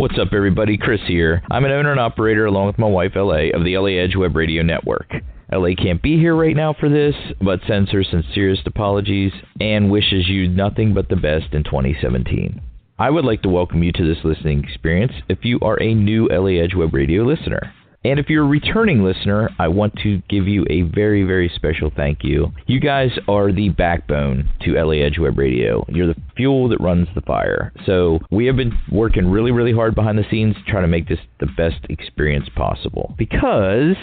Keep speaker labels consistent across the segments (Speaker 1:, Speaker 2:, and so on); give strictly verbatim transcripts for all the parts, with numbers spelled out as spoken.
Speaker 1: What's up, everybody? Chris here. I'm an owner and operator, along with my wife, L A, of the L A Edge Web Radio Network. L A can't be here right now for this, but sends her sincerest apologies and wishes you nothing but the best in twenty seventeen. I would like to welcome you to this listening experience if you are a new L A Edge Web Radio listener. And if you're a returning listener, I want to give you a very, very special thank you. You guys are the backbone to L A Edge Web Radio. You're the fuel that runs the fire. So we have been working really, really hard behind the scenes trying to make this the best experience possible. Because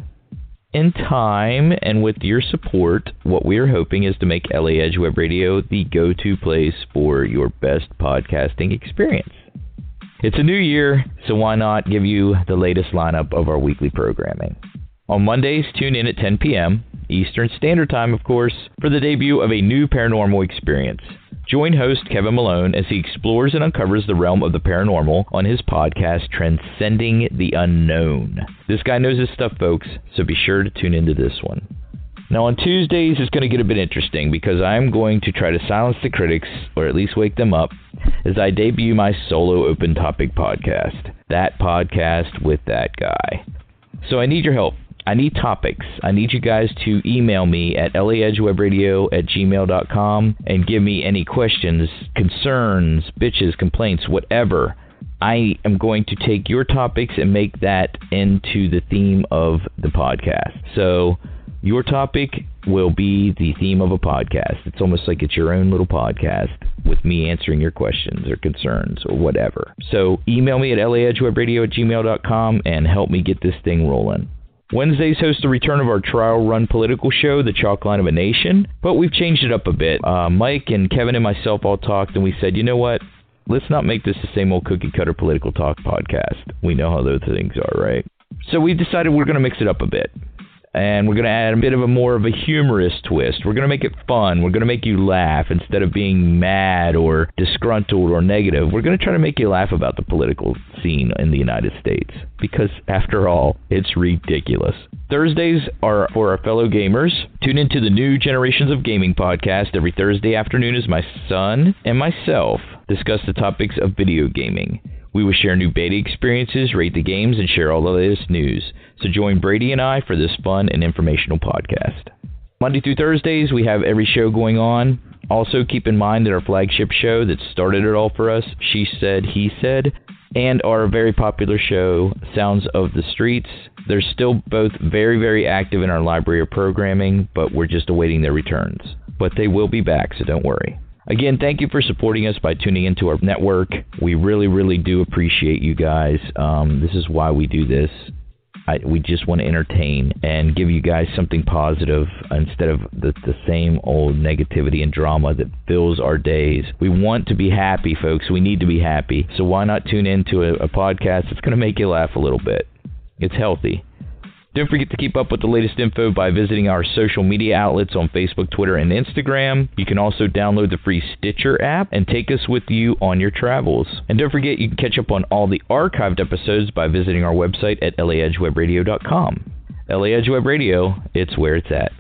Speaker 1: in time and with your support, what we are hoping is to make L A Edge Web Radio the go-to place for your best podcasting experience. It's a new year, so why not give you the latest lineup of our weekly programming. On Mondays, tune in at ten p.m. Eastern Standard Time, of course, for the debut of a new paranormal experience. Join host Kevin Malone as he explores and uncovers the realm of the paranormal on his podcast, Transcending the Unknown. This guy knows his stuff, folks, so be sure to tune into this one. Now, on Tuesdays, it's going to get a bit interesting because I'm going to try to silence the critics, or at least wake them up, as I debut my solo open topic podcast, That Podcast with That Guy. So I need your help. I need topics. I need you guys to email me at laedgewebradio at gmail dot com and give me any questions, concerns, bitches, complaints, whatever. I am going to take your topics and make that into the theme of the podcast. So your topic will be the theme of a podcast. It's almost like it's your own little podcast with me answering your questions or concerns or whatever. So email me at laedgewebradio at gmail dot com and help me get this thing rolling. Wednesdays host the return of our trial run political show, The Chalk Line of a Nation, but we've changed it up a bit. Uh, Mike and Kevin and myself all talked, and we said, you know what? Let's not make this the same old cookie-cutter political talk podcast. We know how those things are, right? So we decided we're going to mix it up a bit. And we're going to add a bit of a more of a humorous twist. We're going to make it fun. We're going to make you laugh instead of being mad or disgruntled or negative. We're going to try to make you laugh about the political scene in the United States. Because, after all, it's ridiculous. Thursdays are for our fellow gamers. Tune into the New Generations of Gaming podcast every Thursday afternoon as my son and myself discuss the topics of video gaming. We will share new beta experiences, rate the games, and share all the latest news. So join Brady and I for this fun and informational podcast. Monday through Thursdays, we have every show going on. Also, keep in mind that our flagship show that started it all for us, She Said, He Said, and our very popular show, Sounds of the Streets. They're still both very, very active in our library of programming, but we're just awaiting their returns. But they will be back, so don't worry. Again, thank you for supporting us by tuning into our network. We really, really do appreciate you guys. Um, this is why we do this. I, we just want to entertain and give you guys something positive instead of the, the same old negativity and drama that fills our days. We want to be happy, folks. We need to be happy. So why not tune into a, a podcast that's going to make you laugh a little bit? It's healthy. Don't forget to keep up with the latest info by visiting our social media outlets on Facebook, Twitter, and Instagram. You can also download the free Stitcher app and take us with you on your travels. And don't forget, you can catch up on all the archived episodes by visiting our website at laedgewebradio dot com. L A Edge Web Radio, it's where it's at.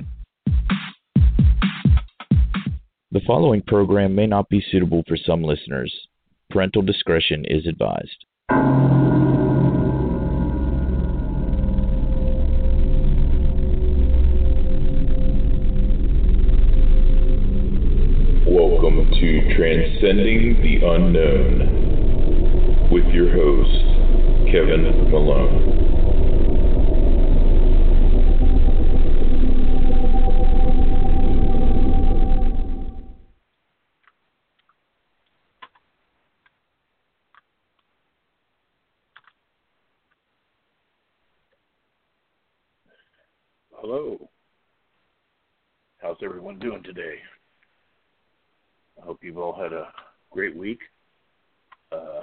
Speaker 1: The following program may not be suitable for some listeners. Parental discretion is advised.
Speaker 2: Welcome to Transcending the Unknown with your host, Kevin Malone. Hello. How's everyone doing today? I hope you've all had a great week. Uh,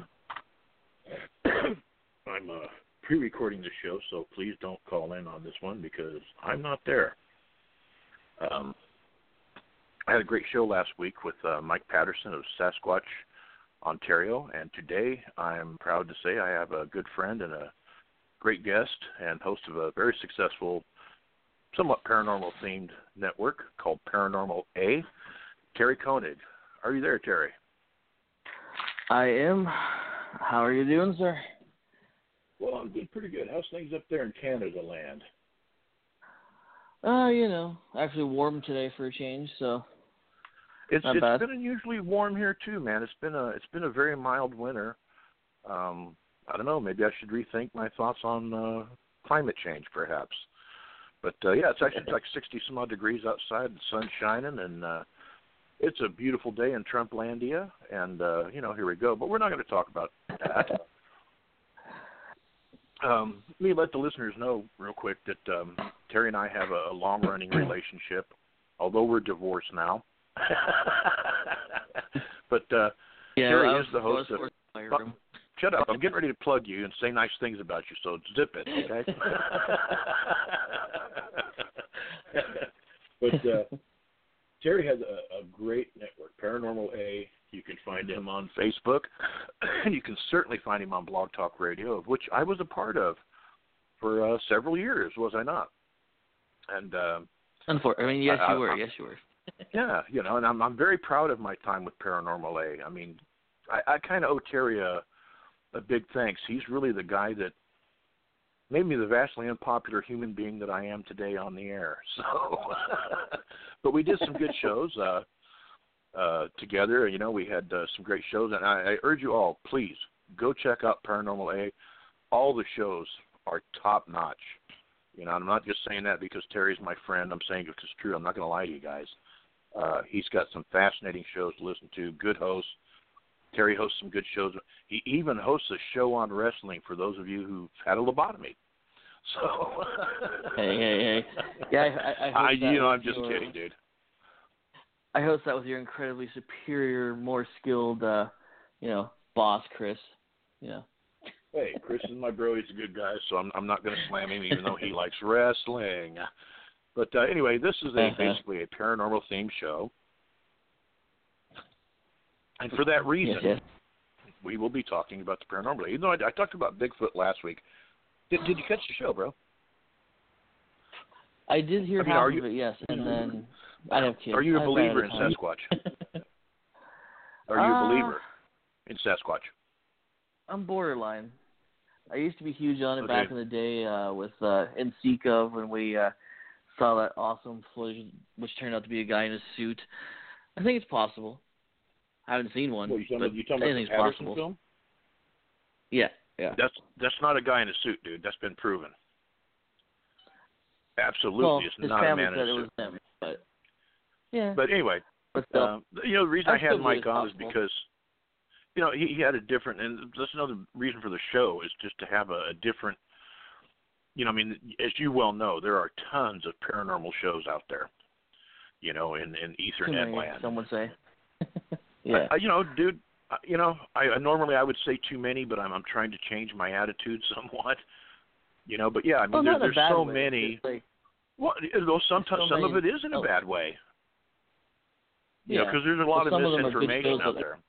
Speaker 2: I'm uh, pre-recording the show, so please don't call in on this one because I'm not there. Um, I had a great show last week with uh, Mike Patterson of Sasquatch, Ontario, and today I'm proud to say I have a good friend and a great guest and host of a very successful, somewhat paranormal-themed network called Paranormal A, Terry Koenig. Are you there, Terry?
Speaker 3: I am. How are you doing, sir?
Speaker 2: Well, I'm doing pretty good. How's things up there in Canada land?
Speaker 3: Uh, you know, actually warm today for a change, so
Speaker 2: It's
Speaker 3: not
Speaker 2: it's
Speaker 3: bad.
Speaker 2: been unusually warm here too, man. It's been a it's been a very mild winter. Um, I don't know. Maybe I should rethink my thoughts on uh, climate change, perhaps. But uh, yeah, it's actually it's like sixty some odd degrees outside, the sun's shining, and uh, it's a beautiful day in Trumplandia. And uh, you know, here we go. But we're not going to talk about that. Um, let me let the listeners know real quick that um, Terry and I have a, a long-running relationship, although we're divorced now. but uh,
Speaker 3: Yeah,
Speaker 2: Terry
Speaker 3: I
Speaker 2: is
Speaker 3: was,
Speaker 2: the host
Speaker 3: I
Speaker 2: of.
Speaker 3: was my room.
Speaker 2: Shut up! I'm getting ready to plug you and say nice things about you, so zip it, okay? but uh, Terry has a, a great network, Paranormal A. You can find him on Facebook, and you can certainly find him on Blog Talk Radio, of which I was a part of for uh, several years, was I not? And um,
Speaker 3: Unfortunately, I mean, yes,
Speaker 2: I,
Speaker 3: you were.
Speaker 2: I,
Speaker 3: yes, you were.
Speaker 2: yeah, you know, and I'm I'm very proud of my time with Paranormal A. I mean, I, I kind of owe Terry a, a big thanks. He's really the guy that made me the vastly unpopular human being that I am today on the air. So, but we did some good shows. Uh, Uh, together, you know, we had uh, some great shows, and I, I urge you all, please go check out Paranormal A. All the shows are top notch. You know, I'm not just saying that because Terry's my friend. I'm saying it because it's true. I'm not going to lie to you guys. Uh, he's got some fascinating shows to listen to. Good hosts. Terry hosts some good shows. He even hosts a show on wrestling for those of you who've had a lobotomy. So,
Speaker 3: hey, hey, hey. Yeah, I, I, I, hope
Speaker 2: I
Speaker 3: that
Speaker 2: you know,
Speaker 3: was
Speaker 2: I'm just
Speaker 3: your,
Speaker 2: kidding, dude.
Speaker 3: I host that with your incredibly superior, more skilled, uh, you know, boss, Chris. You know.
Speaker 2: Hey, Chris is my bro. He's a good guy, so I'm I'm not going to slam him, even though he likes wrestling. But uh, anyway, this is a
Speaker 3: Uh-huh.
Speaker 2: basically a paranormal themed show, and for that reason,
Speaker 3: Yes, yes.
Speaker 2: we will be talking about the paranormal. Even though I, I talked about Bigfoot last week, did did you catch the show, bro?
Speaker 3: I did hear
Speaker 2: I mean,
Speaker 3: half
Speaker 2: are
Speaker 3: of
Speaker 2: you-
Speaker 3: it, yes, and then I have kids.
Speaker 2: Are you a
Speaker 3: I've
Speaker 2: believer
Speaker 3: had
Speaker 2: in
Speaker 3: a time.
Speaker 2: Sasquatch? Are you a
Speaker 3: Uh,
Speaker 2: believer in Sasquatch?
Speaker 3: I'm borderline. I used to be huge on it
Speaker 2: Okay.
Speaker 3: back in the day uh, with uh, N S E C A when we uh, saw that awesome footage, which turned out to be a guy in a suit. I think it's possible. I haven't seen one,
Speaker 2: What, you talking
Speaker 3: but
Speaker 2: about, you talking about the
Speaker 3: anything's
Speaker 2: Patterson
Speaker 3: possible.
Speaker 2: film?
Speaker 3: Yeah, yeah.
Speaker 2: That's that's not a guy in a suit, dude. That's been proven. Absolutely,
Speaker 3: Well,
Speaker 2: it's
Speaker 3: his
Speaker 2: not a
Speaker 3: family
Speaker 2: man in
Speaker 3: said
Speaker 2: a
Speaker 3: it
Speaker 2: suit.
Speaker 3: was them, but yeah.
Speaker 2: But anyway,
Speaker 3: But still,
Speaker 2: um, you know, the reason I,
Speaker 3: I
Speaker 2: had
Speaker 3: still believe
Speaker 2: Mike
Speaker 3: it's
Speaker 2: on is
Speaker 3: possible.
Speaker 2: because, you know, he, he had a different, and that's another reason for the show is just to have a, a different, you know, I mean, as you well know, there are tons of paranormal shows out there, you know, in, in
Speaker 3: Too
Speaker 2: Ethernet
Speaker 3: many,
Speaker 2: land.
Speaker 3: some would say. yeah.
Speaker 2: I, I, you know, dude, I- you know, I I normally I would say too many, but I'm I'm trying to change my attitude somewhat, you know. But yeah, I mean,
Speaker 3: well,
Speaker 2: there,
Speaker 3: not in a
Speaker 2: there's
Speaker 3: bad
Speaker 2: so
Speaker 3: way.
Speaker 2: many.
Speaker 3: It's like,
Speaker 2: Well, though sometimes
Speaker 3: so
Speaker 2: some
Speaker 3: many,
Speaker 2: of it is in a
Speaker 3: oh,
Speaker 2: bad way, you know,
Speaker 3: yeah.
Speaker 2: because there's a lot
Speaker 3: But
Speaker 2: of
Speaker 3: some of them are good
Speaker 2: misinformation
Speaker 3: shows
Speaker 2: out
Speaker 3: that-
Speaker 2: there.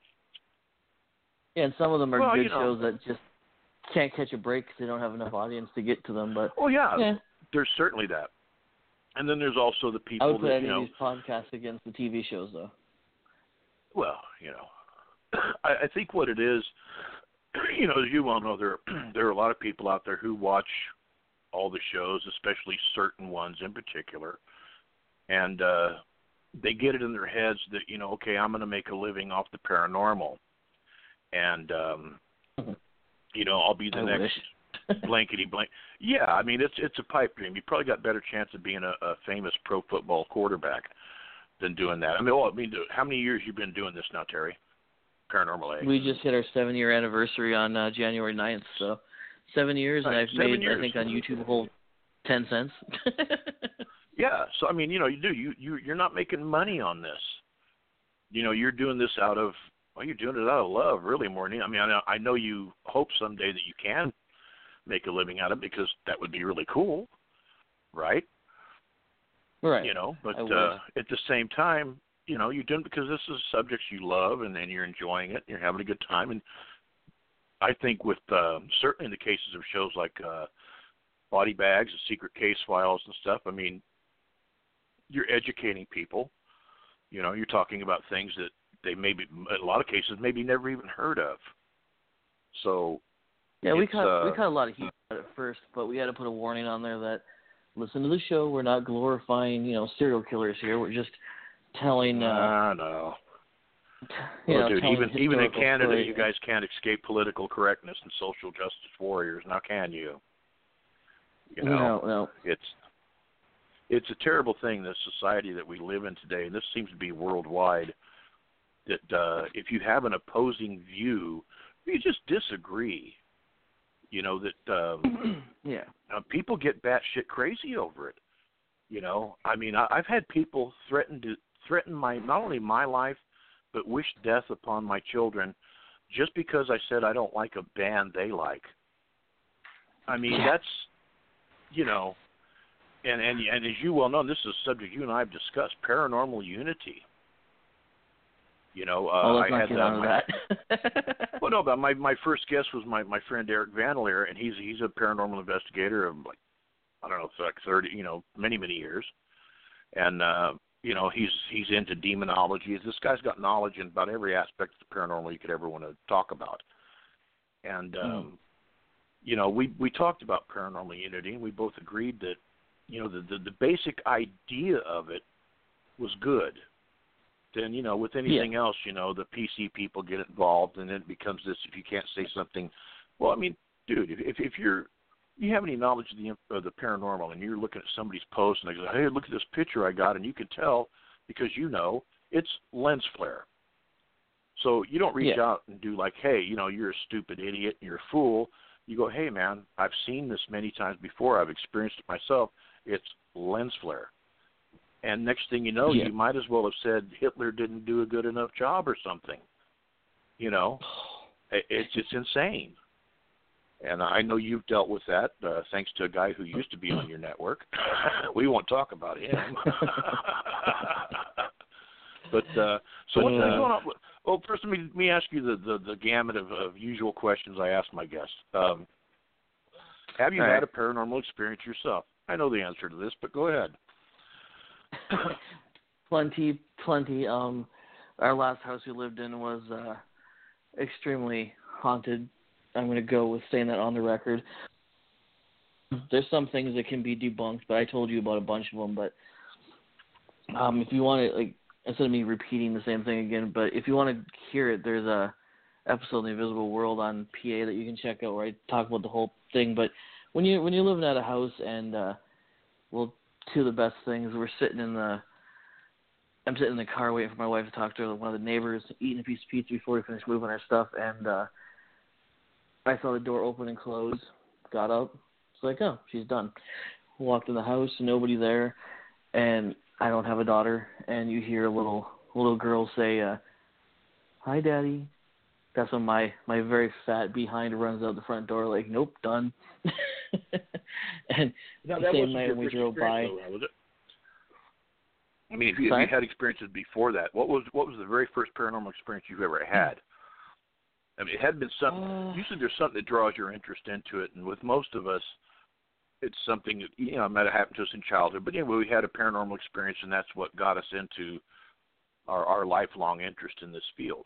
Speaker 3: Yeah, and some of them are
Speaker 2: Well,
Speaker 3: good
Speaker 2: you know.
Speaker 3: shows that just can't catch a break because they don't have enough audience to get to them. But
Speaker 2: Oh yeah,
Speaker 3: yeah,
Speaker 2: there's certainly that. And then there's also the
Speaker 3: I
Speaker 2: people
Speaker 3: would put
Speaker 2: that,
Speaker 3: any
Speaker 2: you
Speaker 3: of
Speaker 2: know,
Speaker 3: these podcasts against the T V shows, though.
Speaker 2: well, you know, I, I think what it is, you know, as you well know, there there are a lot of people out there who watch all the shows, especially certain ones in particular, and uh, they get it in their heads that, you know, okay, I'm going to make a living off the paranormal, and um, you know, I'll be the
Speaker 3: I
Speaker 2: next
Speaker 3: wish.
Speaker 2: blankety blank. Yeah, I mean, it's it's a pipe dream. You probably got better chance of being a, a famous pro football quarterback than doing that. I mean, well, I mean, how many years you been doing this now, Terry? Paranormal A.
Speaker 3: We just hit our seven-year anniversary on uh, January ninth, so seven years, and
Speaker 2: Right,
Speaker 3: I've
Speaker 2: seven
Speaker 3: made,
Speaker 2: years.
Speaker 3: I think, on YouTube a whole ten cents.
Speaker 2: Yeah, so I mean, you know, you do you you you're not making money on this. You know, you're doing this out of well, you're doing it out of love, really more than I mean, I know, I know you hope someday that you can make a living out of it because that would be really cool, right?
Speaker 3: Right.
Speaker 2: You know, but
Speaker 3: I wish.
Speaker 2: uh, at the same time, you know, you're doing it because this is subjects you love and, and you're enjoying it, and you're having a good time. And I think with uh, certainly in the cases of shows like uh, Body Bags and Secret Case Files and stuff, I mean, you're educating people. You know, you're talking about things that they maybe, in a lot of cases, maybe never even heard of. So
Speaker 3: yeah, we
Speaker 2: it's,
Speaker 3: caught
Speaker 2: uh,
Speaker 3: we caught a lot of heat at first, but we had to put a warning on there that listen to the show. We're not glorifying, you know, serial killers here. We're just telling. Uh,
Speaker 2: I know.
Speaker 3: You
Speaker 2: well,
Speaker 3: know,
Speaker 2: dude,
Speaker 3: telling
Speaker 2: even even in
Speaker 3: historical
Speaker 2: Canada,
Speaker 3: stories.
Speaker 2: you guys can't escape political correctness and social justice warriors. Now, can you? You know,
Speaker 3: no, no.
Speaker 2: it's it's a terrible thing, this society that we live in today, and this seems to be worldwide. That uh, if you have an opposing view, you just disagree. You know that um,
Speaker 3: yeah.
Speaker 2: uh, people get batshit crazy over it. You know, I mean, I, I've had people threaten to threaten my not only my life, but wish death upon my children, just because I said I don't like a band they like. I mean,
Speaker 3: Yeah.
Speaker 2: that's, you know, and, and and as you well know, this is a subject you and I have discussed: paranormal unity. You know, uh,
Speaker 3: oh, let's
Speaker 2: I
Speaker 3: not
Speaker 2: had
Speaker 3: get
Speaker 2: uh,
Speaker 3: on
Speaker 2: my,
Speaker 3: that.
Speaker 2: well, no, but my my first guest was my, my friend Eric Vandelier, and he's he's a paranormal investigator of like I don't know, it's like thirty, you know, many many years, and uh, you know he's he's into demonology. This guy's got knowledge in about every aspect of the paranormal you could ever want to talk about, and um,
Speaker 3: mm.
Speaker 2: you know we we talked about paranormal unity, and we both agreed that you know the the, the basic idea of it was good. Then, you know, with anything
Speaker 3: yeah.
Speaker 2: else, you know, the P C people get involved, and then it becomes this, if you can't say something, well, I mean, dude, if if you're, you have any knowledge of the, of the paranormal, and you're looking at somebody's post, and they go, hey, look at this picture I got, and you can tell, because you know, it's lens flare. So you don't reach
Speaker 3: yeah.
Speaker 2: out and do like, hey, you know, you're a stupid idiot, you're a fool. You go, hey, man, I've seen this many times before. I've experienced it myself. It's lens flare. And next thing you know,
Speaker 3: yeah.
Speaker 2: you might as well have said Hitler didn't do a good enough job or something. You know, it's it's insane. And I know you've dealt with that, uh, thanks to a guy who used to be on your network. We won't talk about him. But uh, so what's been going on? Well, first let me, let me ask you the, the, the gamut of, of usual questions I ask my guests. Um, have you
Speaker 3: All
Speaker 2: had
Speaker 3: right.
Speaker 2: a paranormal experience yourself? I know the answer to this, but go ahead.
Speaker 3: plenty, plenty. Um, our last house we lived in was uh, extremely haunted. I'm going to go with saying that on the record. There's some things that can be debunked, but I told you about a bunch of them. But um, if you want to, like, instead of me repeating the same thing again, but if you want to hear it, there's a episode of The Invisible World on P A that you can check out where I talk about the whole thing. But when you when you're living at a house and uh, well. Two of the best things. We're sitting in the, I'm sitting in the car waiting for my wife to talk to one of the neighbors, eating a piece of pizza before we finished moving our stuff, and uh, I saw the door open and close. Got up. It's like, oh, she's done. Walked in the house, nobody there, and I don't have a daughter. And you hear a little little girl say, uh, "Hi, Daddy." That's when my my very fat behind runs out the front door, like, nope, done. And
Speaker 2: Now,
Speaker 3: the
Speaker 2: that
Speaker 3: same
Speaker 2: wasn't
Speaker 3: night
Speaker 2: your
Speaker 3: when we
Speaker 2: first
Speaker 3: drove by.
Speaker 2: experience, though, was it? I mean, if you, if
Speaker 3: Sorry?
Speaker 2: you had experiences before that, what was what was the very first paranormal experience you've ever had? I mean, it had been something.
Speaker 3: Uh,
Speaker 2: Usually, there's something that draws your interest into it, and with most of us, it's something that you know might have happened to us in childhood. But anyway, we had a paranormal experience, and that's what got us into our, our lifelong interest in this field.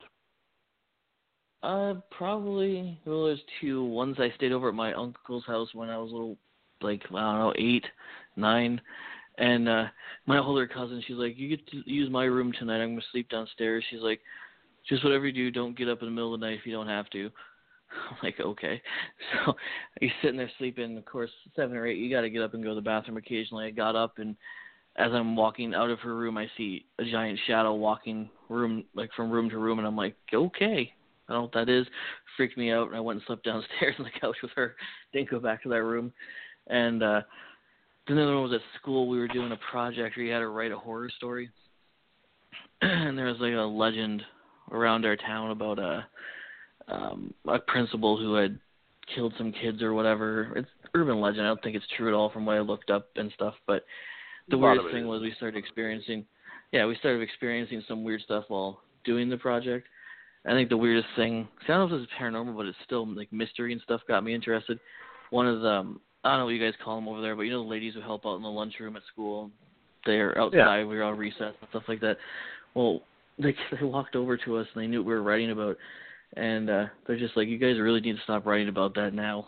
Speaker 3: Uh, probably, well, there's two. One's I stayed over at my uncle's house when I was a little, like, I don't know, eight, nine. And uh, my older cousin, she's like, you get to use my room tonight. I'm going to sleep downstairs. She's like, just whatever you do, don't get up in the middle of the night if you don't have to. I'm like, okay. So he's sitting there sleeping. Of course, seven or eight, you got to get up and go to the bathroom occasionally. I got up, and as I'm walking out of her room, I see a giant shadow walking room, like from room to room, and I'm like, okay. I don't know what that is. Freaked me out, and I went and slept downstairs on the couch with her. Didn't go back to that room. And uh, then the other one was at school. We were doing a project where you had to write a horror story. And there was like a legend around our town about a, um, a principal who had killed some kids or whatever. It's urban legend. I don't think it's true at all from what I looked up and stuff. But the weirdest thing was we started experiencing, yeah, we started experiencing some weird stuff while doing the project. I think the weirdest thing, I don't know if it's paranormal, but it's still like mystery and stuff got me interested. One of them, I don't know what you guys call them over there, but you know the ladies who help out in the lunchroom at school, they're outside, yeah. We were on recess and stuff like that. Well, they they walked over to us and they knew what we were writing about, And uh, they're just like, you guys really need to stop writing about that now.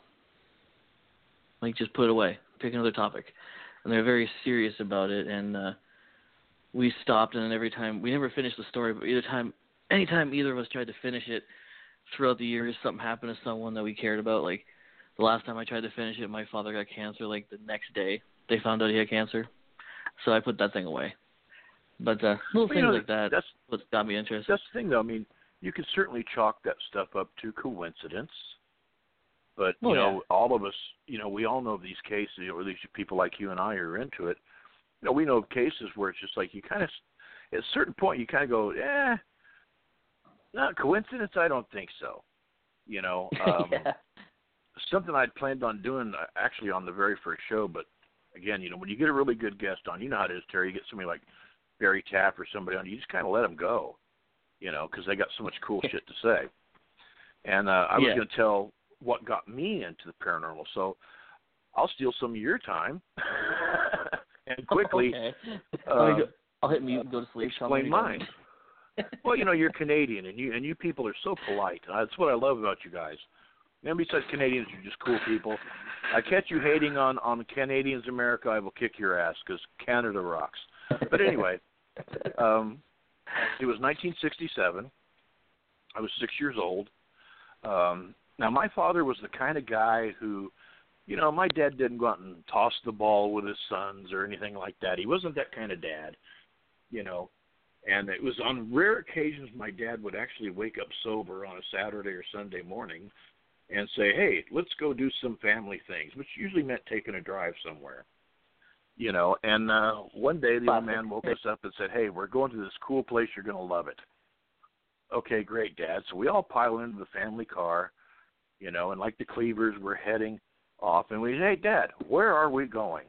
Speaker 3: Like, just put it away. Pick another topic. And they're very serious about it. And uh, we stopped, and then every time, we never finished the story, but either time, anytime either of us tried to finish it throughout the years, something happened to someone that we cared about. Like, the last time I tried to finish it, my father got cancer, like, the next day. They found out he had cancer. So I put that thing away. But uh, little
Speaker 2: well,
Speaker 3: things
Speaker 2: you know,
Speaker 3: like that,
Speaker 2: that's
Speaker 3: what got me interested.
Speaker 2: That's the thing, though. I mean, you can certainly chalk that stuff up to coincidence. But, you
Speaker 3: oh,
Speaker 2: know,
Speaker 3: yeah.
Speaker 2: all of us, you know, we all know of these cases, or at least people like you and I are into it. You know, we know of cases where it's just like you kind of, at a certain point, you kind of go, eh, not coincidence? I don't think so. You know, um,
Speaker 3: yeah.
Speaker 2: something I'd planned on doing uh, actually on the very first show, but again, you know, when you get a really good guest on, you know how it is, Terry, you get somebody like Barry Tapp or somebody on, you just kind of let them go, you know, because they got so much cool shit to say. And uh, I was
Speaker 3: yeah.
Speaker 2: going to tell what got me into the paranormal, so I'll steal some of your time and quickly
Speaker 3: okay.
Speaker 2: uh,
Speaker 3: I'll hit mute and go to sleep.
Speaker 2: explain mine. Well, you know, you're Canadian, and you and you people are so polite. That's what I love about you guys. And besides Canadians, you're just cool people. I catch you hating on, on Canadians in America, I will kick your ass, because Canada rocks. But anyway, um, it was nineteen sixty-seven. I was six years old. Um, now, my father was the kind of guy who, you know, my dad didn't go out and toss the ball with his sons or anything like that. He wasn't that kind of dad, you know. And it was on rare occasions my dad would actually wake up sober on a Saturday or Sunday morning and say, hey, let's go do some family things, which usually meant taking a drive somewhere. You know, and uh, one day the old man woke us up and said, hey, we're going to this cool place. You're going to love it. Okay, great, Dad. So we all pile into the family car, you know, and like the Cleavers, we're heading off. And we say, hey, Dad, where are we going?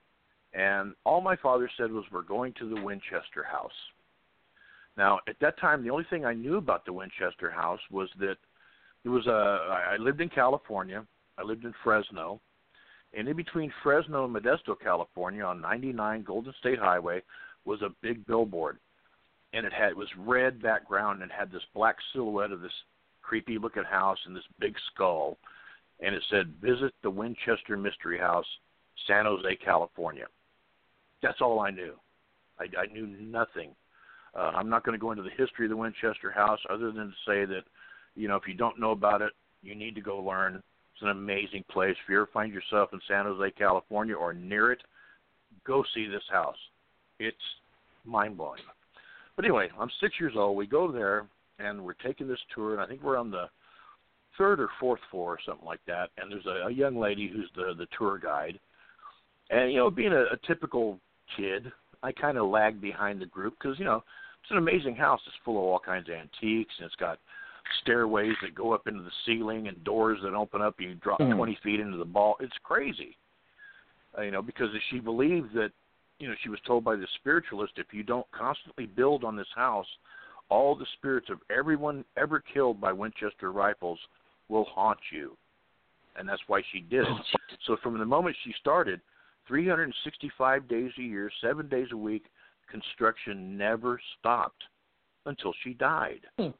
Speaker 2: And all my father said was, we're going to the Winchester House. Now, at that time, the only thing I knew about the Winchester House was that it was a, I lived in California. I lived in Fresno. And in between Fresno and Modesto, California, on ninety-nine Golden State Highway, was a big billboard. And it had it was red background and had this black silhouette of this creepy-looking house and this big skull. And it said, visit the Winchester Mystery House, San Jose, California. That's all I knew. I, I knew nothing. Uh, I'm not going to go into the history of the Winchester House other than to say that, you know, if you don't know about it, you need to go learn. It's an amazing place. If you ever find yourself in San Jose, California, or near it, go see this house. It's mind-blowing. But anyway, I'm six years old. We go there, and we're taking this tour, and I think we're on the third or fourth floor or something like that, and there's a, a young lady who's the, the tour guide. And, you know, being a, a typical kid, I kind of lagged behind the group because, you know, it's an amazing house. It's full of all kinds of antiques, and it's got stairways that go up into the ceiling and doors that open up. You drop mm. twenty feet into the ball. It's crazy, uh, you know, because she believed that, you know, she was told by the spiritualist, if you don't constantly build on this house, all the spirits of everyone ever killed by Winchester rifles will haunt you. And that's why she did it. So from the moment she started, three hundred sixty-five days a year, seven days a week, construction never stopped until she died. Hmm.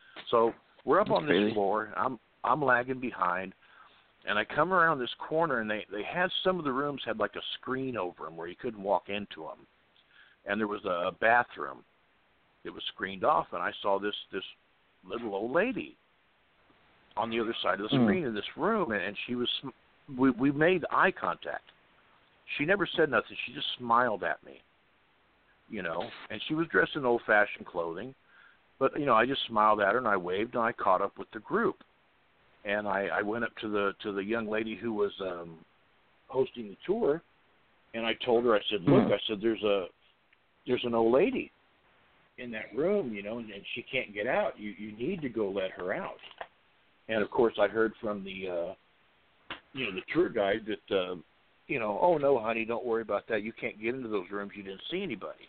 Speaker 2: So we're up That's on this crazy. floor. I'm I'm lagging behind, and I come around this corner, and they, they had some of the rooms had like a screen over them where you couldn't walk into them. And there was a bathroom. It was screened off, and I saw this, this little old lady on the other side of the screen mm. in this room, and, and she was we, we made eye contact. She never said nothing. She just smiled at me, you know, and she was dressed in old-fashioned clothing. But, you know, I just smiled at her, and I waved, and I caught up with the group. And I, I went up to the to the young lady who was um, hosting the tour, and I told her, I said, look, mm. I said, there's a there's an old lady in that room, you know, and, and she can't get out. You you need to go let her out. And, of course, I heard from the, uh, you know, the tour guide that, uh, you know, oh, no, honey, don't worry about that. You can't get into those rooms. You didn't see anybody.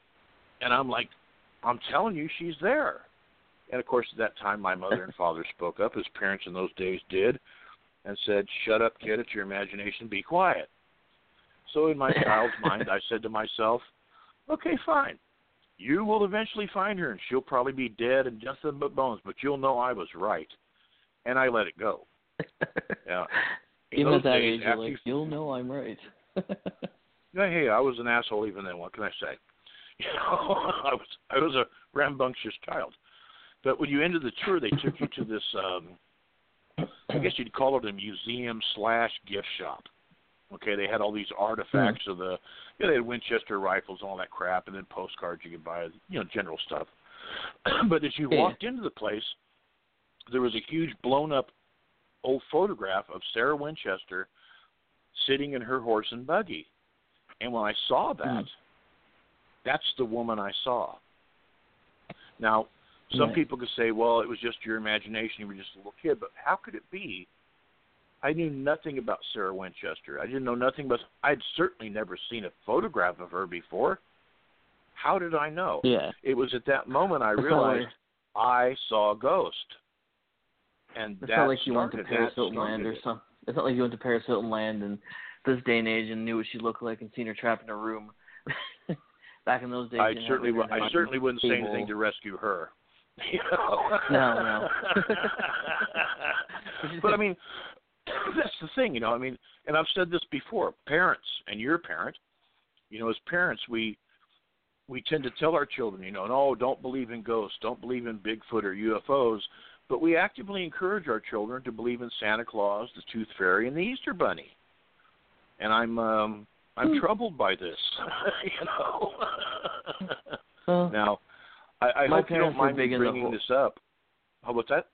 Speaker 2: And I'm like, I'm telling you, she's there. And, of course, at that time, my mother and father spoke up, as parents in those days did, and said, shut up, kid, it's your imagination, be quiet. So in my child's mind, I said to myself, okay, fine. You will eventually find her, and she'll probably be dead and nothing but bones, but you'll know I was right. And I let it go. Yeah.
Speaker 3: Even at that
Speaker 2: days,
Speaker 3: age, you're like, you... you'll know I'm right.
Speaker 2: Yeah, hey, I was an asshole even then. What can I say? You know, I was I was a rambunctious child. But when you ended the tour, they took you to this, um, I guess you'd call it a museum slash gift shop. Okay, they had all these artifacts mm. of the, you know, they had Winchester rifles and all that crap, and then postcards you could buy, you know, general stuff. But as you
Speaker 3: yeah.
Speaker 2: walked into the place, there was a huge blown-up old photograph of Sarah Winchester sitting in her horse and buggy. And when I saw that, mm. that's the woman I saw. Now, some
Speaker 3: right.
Speaker 2: people could say, well, it was just your imagination, you were just a little kid, but how could it be? I knew nothing about Sarah Winchester. I didn't know nothing about, I'd certainly never seen a photograph of her before. How did I know?
Speaker 3: Yeah.
Speaker 2: It was at that moment I realized I saw a ghost. And
Speaker 3: it's
Speaker 2: that
Speaker 3: not like you went to
Speaker 2: started,
Speaker 3: Paris Hilton Land or
Speaker 2: it.
Speaker 3: something. It's not like you went to Paris Hilton Land and this day and age and knew what she looked like and seen her trapped in a room. Back in those days,
Speaker 2: I certainly, w- I certainly wouldn't
Speaker 3: cable.
Speaker 2: say anything to rescue her. You know?
Speaker 3: No, no.
Speaker 2: But I mean, that's the thing, you know. I mean, and I've said this before. Parents, and you're a parent, you know, as parents, we we tend to tell our children, you know, no, don't believe in ghosts, don't believe in Bigfoot or U F Os. But we actively encourage our children to believe in Santa Claus, the Tooth Fairy, and the Easter Bunny. And I'm um, I'm hmm. troubled by this, you know.
Speaker 3: Well,
Speaker 2: now, I, I hope you don't mind me bringing
Speaker 3: whole...
Speaker 2: this up. How about that?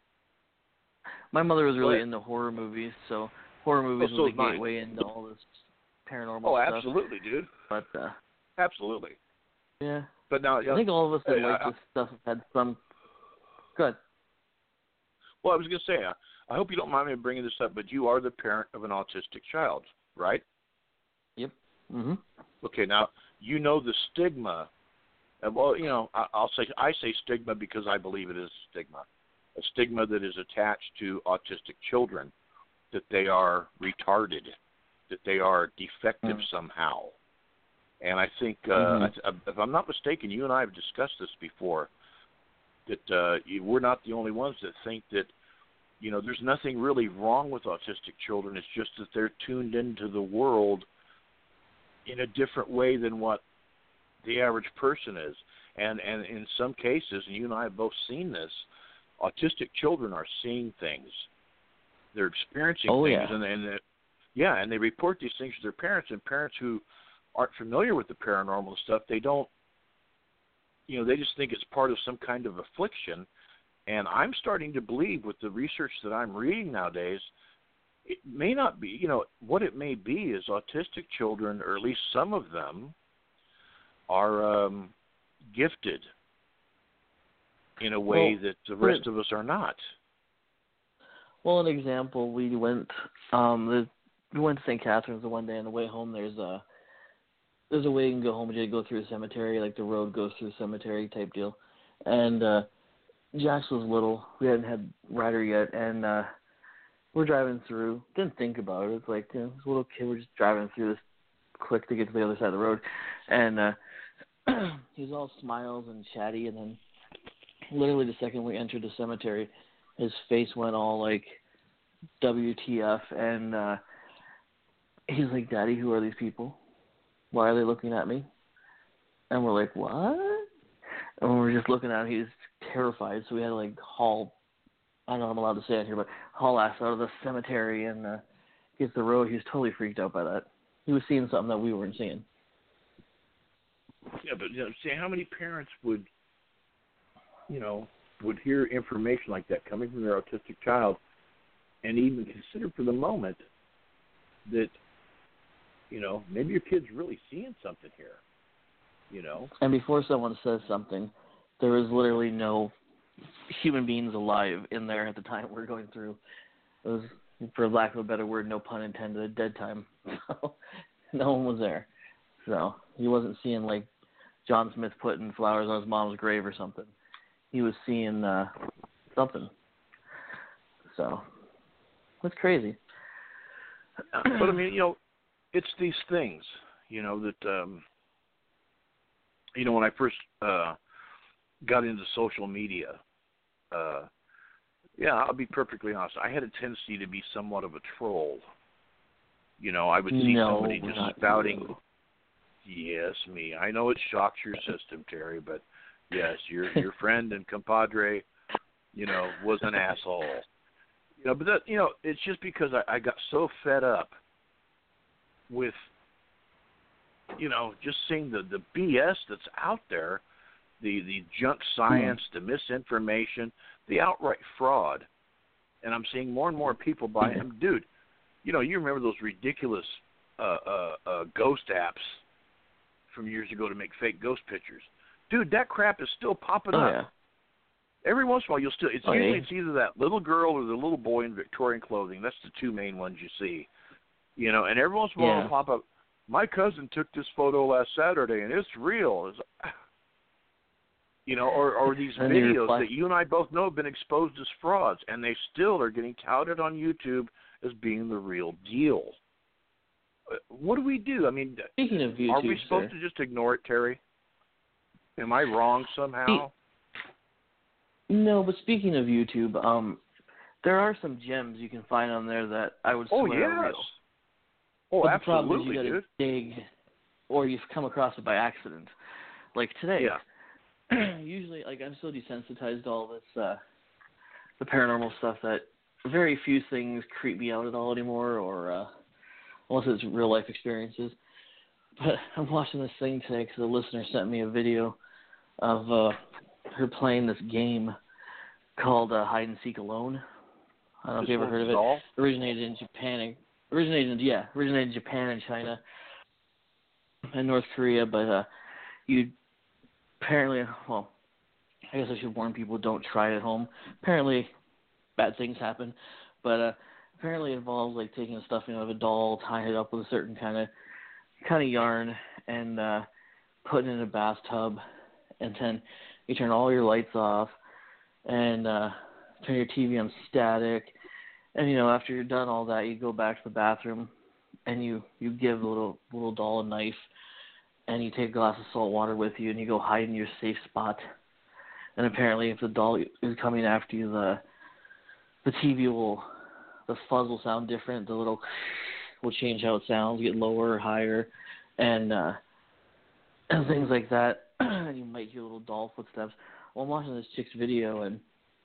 Speaker 3: My mother was really into horror movies, so horror movies
Speaker 2: oh, so
Speaker 3: was the
Speaker 2: mine.
Speaker 3: gateway into all this paranormal
Speaker 2: oh,
Speaker 3: stuff.
Speaker 2: Oh, absolutely, dude.
Speaker 3: But uh,
Speaker 2: absolutely.
Speaker 3: Yeah.
Speaker 2: But now,
Speaker 3: I think all of us that
Speaker 2: uh,
Speaker 3: like this stuff have had some. Good.
Speaker 2: Well, I was going to say, I hope you don't mind me bringing this up, but you are the parent of an autistic child, right?
Speaker 3: Yep. Mhm.
Speaker 2: Okay. Now you know the stigma. Uh, well, you know, I, I'll say I say stigma because I believe it is stigma, a stigma that is attached to autistic children, that they are retarded, that they are defective mm. somehow. And I think, uh, mm-hmm. I, if I'm not mistaken, you and I have discussed this before. That uh, we're not the only ones that think that, you know, there's nothing really wrong with autistic children. It's just that they're tuned into the world in a different way than what the average person is. And and in some cases, and you and I have both seen this, autistic children are seeing things. They're experiencing
Speaker 3: oh,
Speaker 2: things,
Speaker 3: yeah.
Speaker 2: and and yeah, and they report these things to their parents. And parents who aren't familiar with the paranormal stuff, they don't. You know, they just think it's part of some kind of affliction. And I'm starting to believe with the research that I'm reading nowadays, it may not be, you know, what it may be is autistic children, or at least some of them, are um, gifted in a way
Speaker 3: well,
Speaker 2: that the rest of us are not.
Speaker 3: Well, an example, we went, um, the, we went to Saint Catharines the one day, on the way home there's a, There's a way you can go home, but you gotta go through a cemetery, like the road goes through a cemetery type deal. And uh Jax was little. We hadn't had Ryder yet, and uh we're driving through. Didn't think about it. It's like, you know, this little kid, we're just driving through this quick to get to the other side of the road. And uh he was all smiles and chatty, and then literally the second we entered the cemetery, his face went all like W T F, and uh he's like, Daddy, who are these people? Why are they looking at me? And we're like, what? And we're just looking at him. He was terrified, so we had to, like, haul, I don't know if I'm allowed to say it here, but haul ass out of the cemetery and uh, get to the road. He was totally freaked out by that. He was seeing something that we weren't seeing.
Speaker 2: Yeah, but, you know, see, how many parents would, you know, would hear information like that coming from their autistic child and even consider for the moment that, you know, maybe your kid's really seeing something here, you know.
Speaker 3: And before someone says something, there was literally no human beings alive in there at the time we were going through. It was, for lack of a better word, no pun intended, a dead time. So no one was there. So he wasn't seeing, like, John Smith putting flowers on his mom's grave or something. He was seeing uh, something. So it's crazy.
Speaker 2: But, I mean, you know, it's these things, you know, that um, you know, when I first uh, got into social media, uh, yeah, I'll be perfectly honest. I had a tendency to be somewhat of a troll. You know, I would see
Speaker 3: no,
Speaker 2: somebody just
Speaker 3: not
Speaker 2: spouting.
Speaker 3: you.
Speaker 2: Yes, me. I know it shocks your system, Terry, but yes, your your friend and compadre, you know, was an asshole. You know, but that, you know, it's just because I, I got so fed up with, you know, just seeing the, the B S that's out there, the, the junk science, the misinformation, the outright fraud. And I'm seeing more and more people buy them. Dude, you know, you remember those ridiculous uh, uh, uh, ghost apps from years ago to make fake ghost pictures. Dude, that crap is still popping
Speaker 3: Oh,
Speaker 2: up.
Speaker 3: yeah.
Speaker 2: Every once in a while, you'll still. It's
Speaker 3: Oh,
Speaker 2: usually
Speaker 3: yeah.
Speaker 2: it's either that little girl or the little boy in Victorian clothing. That's the two main ones you see. You know, and every once in a while
Speaker 3: Yeah.
Speaker 2: it'll pop up. My cousin took this photo last Saturday, and it's real. It's, you know, or or these
Speaker 3: And they
Speaker 2: videos
Speaker 3: reply-
Speaker 2: that you and I both know have been exposed as frauds, and they still are getting touted on YouTube as being the real deal. Uh, What do we do? I mean,
Speaker 3: Speaking of YouTube,
Speaker 2: are we supposed
Speaker 3: sir,
Speaker 2: to just ignore it, Terry? Am I wrong somehow?
Speaker 3: no, but speaking of YouTube, um, there are some gems you can find on there that I would
Speaker 2: Oh,
Speaker 3: swear are
Speaker 2: yes.
Speaker 3: real.
Speaker 2: Oh,
Speaker 3: but the problem is
Speaker 2: absolutely,
Speaker 3: you
Speaker 2: dude.
Speaker 3: gotta dig, or you've come across it by accident. Like today,
Speaker 2: Yeah.
Speaker 3: usually, like I'm so desensitized to all this, uh, the paranormal stuff that very few things creep me out at all anymore, or uh, unless it's real life experiences. But I'm watching this thing today because a listener sent me a video of uh, her playing this game called uh, Hide and Seek Alone. I don't know if you ever heard of it.
Speaker 2: Doll?
Speaker 3: Originated in Japan. Originated, yeah, originated in Japan and China and North Korea. But uh, you apparently, well, I guess I should warn people: don't try it at home. Apparently, bad things happen. But uh, apparently, it involves like taking the stuffing out of a doll, tying it up with a certain kind of kind of yarn, and uh, putting it in a bathtub, and then you turn all your lights off and uh, turn your T V on static. And, you know, after you're done all that, you go back to the bathroom and you, you give the little little doll a knife, and you take a glass of salt water with you and you go hide in your safe spot. And apparently if the doll is coming after you, the the T V will, the fuzz will sound different. The little will change how it sounds, get lower or higher, and, uh, and things like that. And you might hear little doll footsteps. Well, I'm watching this chick's video, and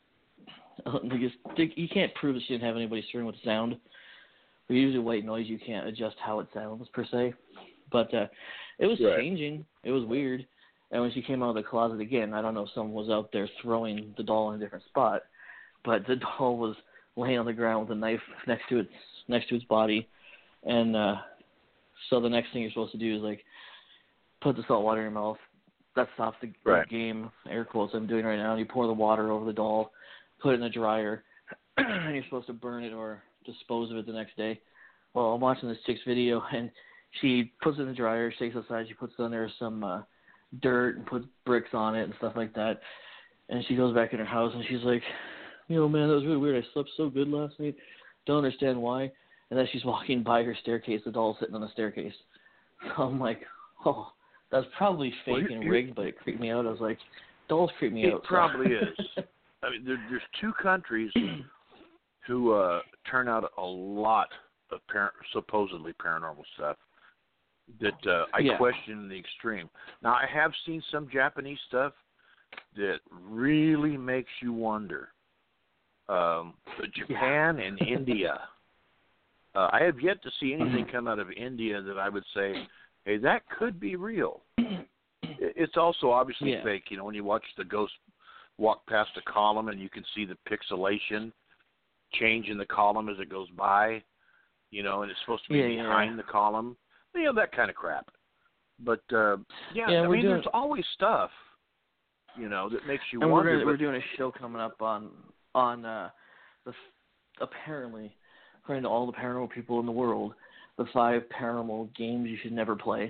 Speaker 3: you can't prove that she didn't have anybody screwing with sound. But usually white noise, you can't adjust how it sounds, per se. But uh, it was
Speaker 2: Right.
Speaker 3: changing. It was weird. And when she came out of the closet again, I don't know if someone was out there throwing the doll in a different spot, but the doll was laying on the ground with a knife next to its next to its body. And uh, so the next thing you're supposed to do is, like, put the salt water in your mouth. That stops the,
Speaker 2: Right.
Speaker 3: the game, air quotes I'm doing right now. And you pour the water over the doll, put it in the dryer, and you're supposed to burn it or dispose of it the next day. Well, I'm watching this chick's video, and she puts it in the dryer, shakes it aside, she puts on there some uh, dirt and puts bricks on it and stuff like that. And she goes back in her house, and she's like, you know, man, that was really weird. I slept so good last night. Don't understand why. And then she's walking by her staircase, the doll's sitting on the staircase. So I'm like, oh, that's probably fake
Speaker 2: Well,
Speaker 3: and rigged, but it creeped me out. I was like, dolls creep me
Speaker 2: It
Speaker 3: out. so.
Speaker 2: probably is. I mean, there, there's two countries who uh, turn out a lot of par- supposedly paranormal stuff that uh, I
Speaker 3: Yeah.
Speaker 2: question in the extreme. Now, I have seen some Japanese stuff that really makes you wonder. Um, but Japan and India. Uh, I have yet to see anything come out of India that I would say, hey, that could be real. It- It's also obviously
Speaker 3: Yeah.
Speaker 2: fake. You know, when you watch the ghost walk past a column and you can see the pixelation change in the column as it goes by, you know, and it's supposed to be
Speaker 3: Yeah, yeah.
Speaker 2: behind the column, you know, that kind of crap. But, uh, yeah,
Speaker 3: Yeah,
Speaker 2: I
Speaker 3: we're
Speaker 2: mean,
Speaker 3: doing-
Speaker 2: there's always stuff, you know, that makes you
Speaker 3: And we're
Speaker 2: wonder.
Speaker 3: gonna,
Speaker 2: but,
Speaker 3: we're doing a show coming up on on uh, the apparently, according to all the paranormal people in the world, the five paranormal games you should never play.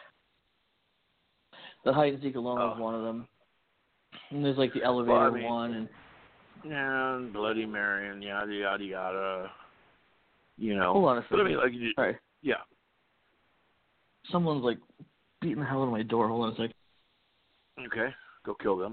Speaker 3: The hide and seek alone
Speaker 2: Oh.
Speaker 3: is one of them. And there's like the elevator
Speaker 2: Well, I mean-
Speaker 3: one, and
Speaker 2: and Bloody Mary and yada, yada, yada, you know.
Speaker 3: hold on a second.
Speaker 2: But I mean, like, you-
Speaker 3: Sorry,
Speaker 2: yeah.
Speaker 3: someone's like beating the hell out of my door. Hold on a second.
Speaker 2: Okay, go kill them.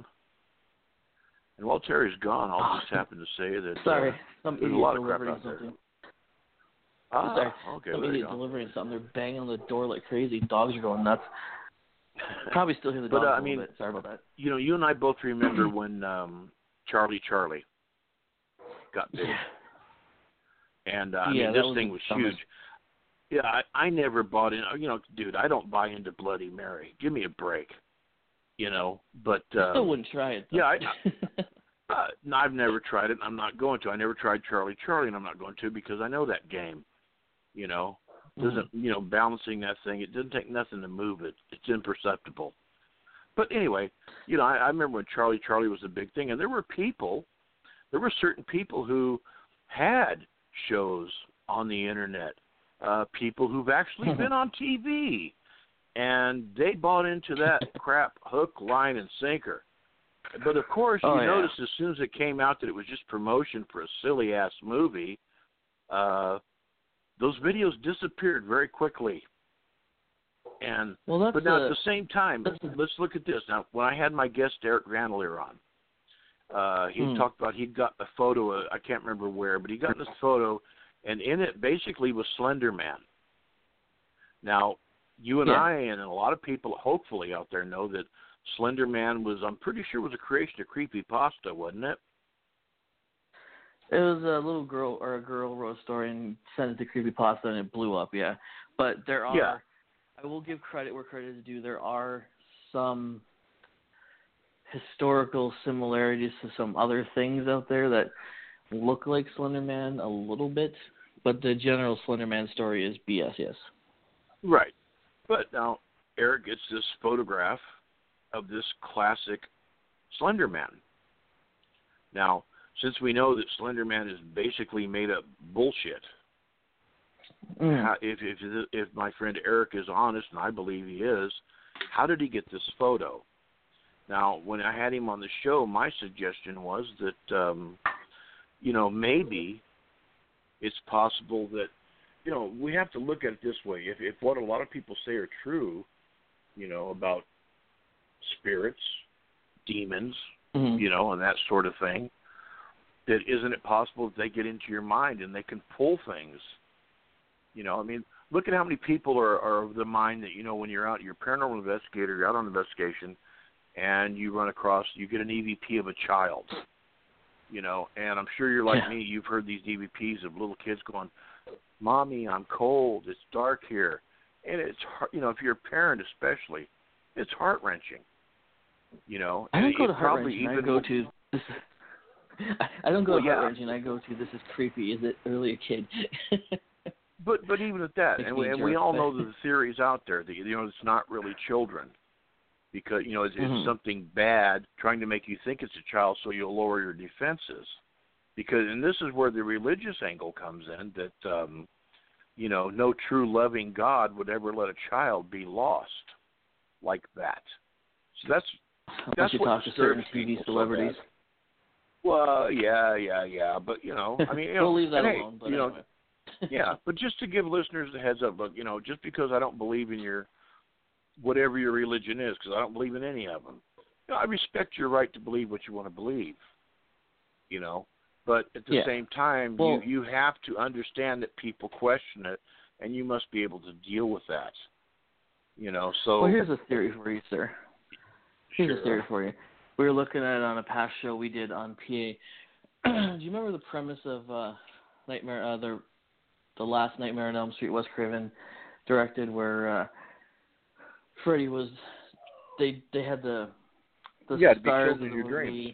Speaker 2: And while Terry's gone, I'll just happen to say that
Speaker 3: Sorry,
Speaker 2: uh,
Speaker 3: some
Speaker 2: there's a
Speaker 3: idiot
Speaker 2: lot of crap
Speaker 3: delivering
Speaker 2: out there.
Speaker 3: something.
Speaker 2: Ah,
Speaker 3: Sorry,
Speaker 2: okay,
Speaker 3: some
Speaker 2: there you
Speaker 3: idiot
Speaker 2: go.
Speaker 3: delivering something. They're banging on the door like crazy. Dogs are going nuts. Probably still hear the
Speaker 2: but,
Speaker 3: dogs
Speaker 2: uh,
Speaker 3: a
Speaker 2: I
Speaker 3: little
Speaker 2: mean,
Speaker 3: bit. Sorry about that.
Speaker 2: You know, you and I both remember when um, Charlie Charlie got big.
Speaker 3: Yeah.
Speaker 2: And, uh, I
Speaker 3: yeah,
Speaker 2: mean, this
Speaker 3: was
Speaker 2: thing was
Speaker 3: dumbest.
Speaker 2: huge. Yeah, I, I never bought in. You know, dude, I don't buy into Bloody Mary. Give me a break. You know, but um,
Speaker 3: I still wouldn't try it, though.
Speaker 2: Yeah, I, uh, no, I've never tried it. I'm not going to. I never tried Charlie Charlie, and I'm not going to because I know that game. You know, doesn't
Speaker 3: mm-hmm.
Speaker 2: you know balancing that thing? It doesn't take nothing to move it. It's imperceptible. But anyway, you know, I, I remember when Charlie Charlie was a big thing, and there were people, there were certain people who had shows on the internet, uh, people who've actually been on T V. And they bought into that crap hook, line, and sinker. But, of course,
Speaker 3: oh,
Speaker 2: you
Speaker 3: yeah.
Speaker 2: notice as soon as it came out that it was just promotion for a silly-ass movie, uh, those videos disappeared very quickly. And
Speaker 3: well, that's
Speaker 2: But now
Speaker 3: a,
Speaker 2: at the same time,
Speaker 3: a,
Speaker 2: let's look at this. Now, when I had my guest Eric Vandelier on, uh, he
Speaker 3: hmm.
Speaker 2: talked about he'd got a photo, uh, I can't remember where, but he got this photo, and in it basically was Slender Man. Now, you and
Speaker 3: yeah.
Speaker 2: I and a lot of people, hopefully, out there know that Slender Man was, I'm pretty sure, was a creation of Creepypasta, wasn't it?
Speaker 3: It was a little girl or a girl wrote a story and sent it to Creepypasta and it blew up, yeah. But there are,
Speaker 2: Yeah.
Speaker 3: I will give credit where credit is due, there are some historical similarities to some other things out there that look like Slender Man a little bit, but the general Slender Man story is B S, yes.
Speaker 2: Right. But now Eric gets this photograph of this classic Slender Man. Now, since we know that Slender Man is basically made up bullshit,
Speaker 3: Mm.
Speaker 2: how, if, if if my friend Eric is honest, and I believe he is, how did he get this photo? Now, when I had him on the show, my suggestion was that, um, you know, maybe it's possible that, you know, we have to look at it this way. If, if what a lot of people say are true, you know, about spirits, demons,
Speaker 3: Mm-hmm.
Speaker 2: you know, and that sort of thing, that isn't it possible that they get into your mind and they can pull things? You know, I mean, look at how many people are, are of the mind that, you know, when you're out, you're a paranormal investigator, you're out on investigation, and you run across, you get an E V P of a child, you know, and I'm sure you're like
Speaker 3: Yeah.
Speaker 2: me, you've heard these E V Ps of little kids going, Mommy, I'm cold, it's dark here. And it's, you know, if you're a parent especially, it's heart-wrenching, you know.
Speaker 3: I don't
Speaker 2: and
Speaker 3: go
Speaker 2: it
Speaker 3: to
Speaker 2: probably
Speaker 3: heart-wrenching, I
Speaker 2: even
Speaker 3: go to, this is, I don't go
Speaker 2: well,
Speaker 3: to
Speaker 2: yeah.
Speaker 3: heart-wrenching, I go to, this is creepy, is it really a kid?
Speaker 2: But but even at that,
Speaker 3: Makes
Speaker 2: and
Speaker 3: me
Speaker 2: we,
Speaker 3: a
Speaker 2: and we
Speaker 3: jerk,
Speaker 2: all
Speaker 3: but-
Speaker 2: know that the theory's out there that, you know, it's not really children. Because, you know, it's,
Speaker 3: mm-hmm.
Speaker 2: it's something bad trying to make you think it's a child so you'll lower your defenses. Because, and this is where the religious angle comes in, that, um, you know, no true loving God would ever let a child be lost like that. So that's that's
Speaker 3: Unless you
Speaker 2: what
Speaker 3: talk to
Speaker 2: disturbs
Speaker 3: certain T V
Speaker 2: people so
Speaker 3: celebrities.
Speaker 2: bad. Well, yeah, yeah, yeah, but, you know, I mean, you know,
Speaker 3: we'll leave that
Speaker 2: hey,
Speaker 3: alone, but
Speaker 2: you know,
Speaker 3: anyway.
Speaker 2: yeah, but just to give listeners a heads up, look, you know, just because I don't believe in your, whatever your religion is, because I don't believe in any of them, you know, I respect your right to believe what you want to believe, you know, but at the
Speaker 3: Yeah.
Speaker 2: same time,
Speaker 3: Well-
Speaker 2: you, you have to understand that people question it, and you must be able to deal with that, you know, so.
Speaker 3: Well, here's a theory for you, sir. Here's
Speaker 2: Sure.
Speaker 3: a theory for you. We were looking at it on a past show we did on P A. Do you remember the premise of uh, Nightmare, uh, the the last Nightmare on Elm Street, Wes Craven directed, where uh, Freddy was, they they had the the
Speaker 2: Yeah, to be
Speaker 3: stars
Speaker 2: killed
Speaker 3: of
Speaker 2: in
Speaker 3: the
Speaker 2: your
Speaker 3: movie.
Speaker 2: dreams.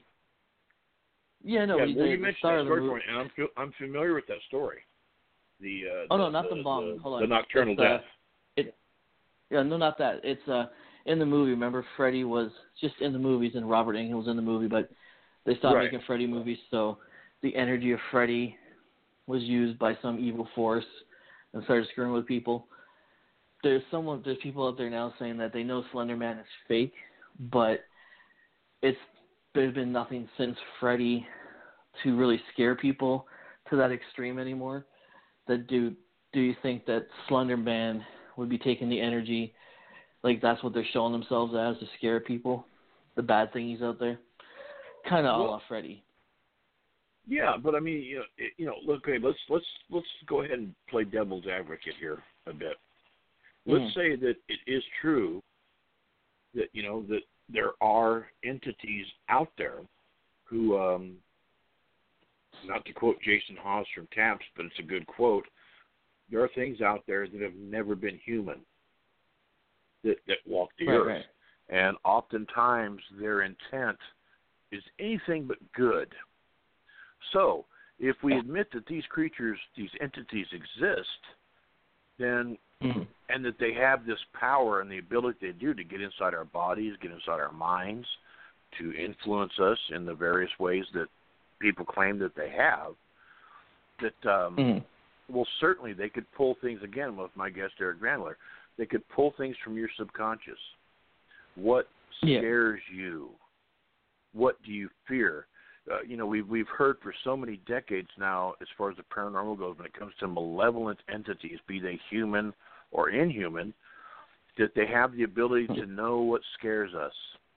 Speaker 3: Yeah, no,
Speaker 2: yeah,
Speaker 3: we
Speaker 2: well,
Speaker 3: did
Speaker 2: you
Speaker 3: the
Speaker 2: mentioned
Speaker 3: star
Speaker 2: that
Speaker 3: of the
Speaker 2: story
Speaker 3: movie.
Speaker 2: for me, and I'm f- I'm familiar with that story. The uh,
Speaker 3: Oh
Speaker 2: the,
Speaker 3: no, not the,
Speaker 2: the
Speaker 3: bomb.
Speaker 2: The,
Speaker 3: Hold on.
Speaker 2: the nocturnal
Speaker 3: it's, uh,
Speaker 2: death.
Speaker 3: It, yeah, no, not that. It's uh in the movie. Remember, Freddy was just in the movies, and Robert Englund was in the movie, but they stopped
Speaker 2: Right.
Speaker 3: making Freddy movies, so the energy of Freddy was used by some evil force and started screwing with people. There's someone, there's people out there now saying that they know Slender Man is fake, but it's there's been nothing since Freddy to really scare people to that extreme anymore. That do do you think that Slender Man would be taking the energy, like that's what they're showing themselves as, to scare people? the bad thingies out there, kind of
Speaker 2: Well,
Speaker 3: a la Freddy.
Speaker 2: Yeah, but I mean, you know, it, you know, look, okay, let's let's let's go ahead and play devil's advocate here a bit. Let's
Speaker 3: Mm.
Speaker 2: say that it is true that you know that there are entities out there who, um, not to quote Jason Hawes from Taps, but it's a good quote. There are things out there that have never been human that that walk the
Speaker 3: Right,
Speaker 2: earth,
Speaker 3: right.
Speaker 2: and oftentimes their intent is anything but good. So, if we admit that these creatures, these entities exist, then
Speaker 3: Mm.
Speaker 2: and that they have this power and the ability they do to get inside our bodies, get inside our minds, to influence us in the various ways that people claim that they have, that, um,
Speaker 3: Mm.
Speaker 2: well, certainly they could pull things, again, with my guest Eric Grandler, they could pull things from your subconscious. What
Speaker 3: Yeah.
Speaker 2: scares you? What do you fear? Uh, you know, we've we've heard for so many decades now, as far as the paranormal goes, when it comes to malevolent entities, be they human or inhuman, that they have the ability to know what scares us.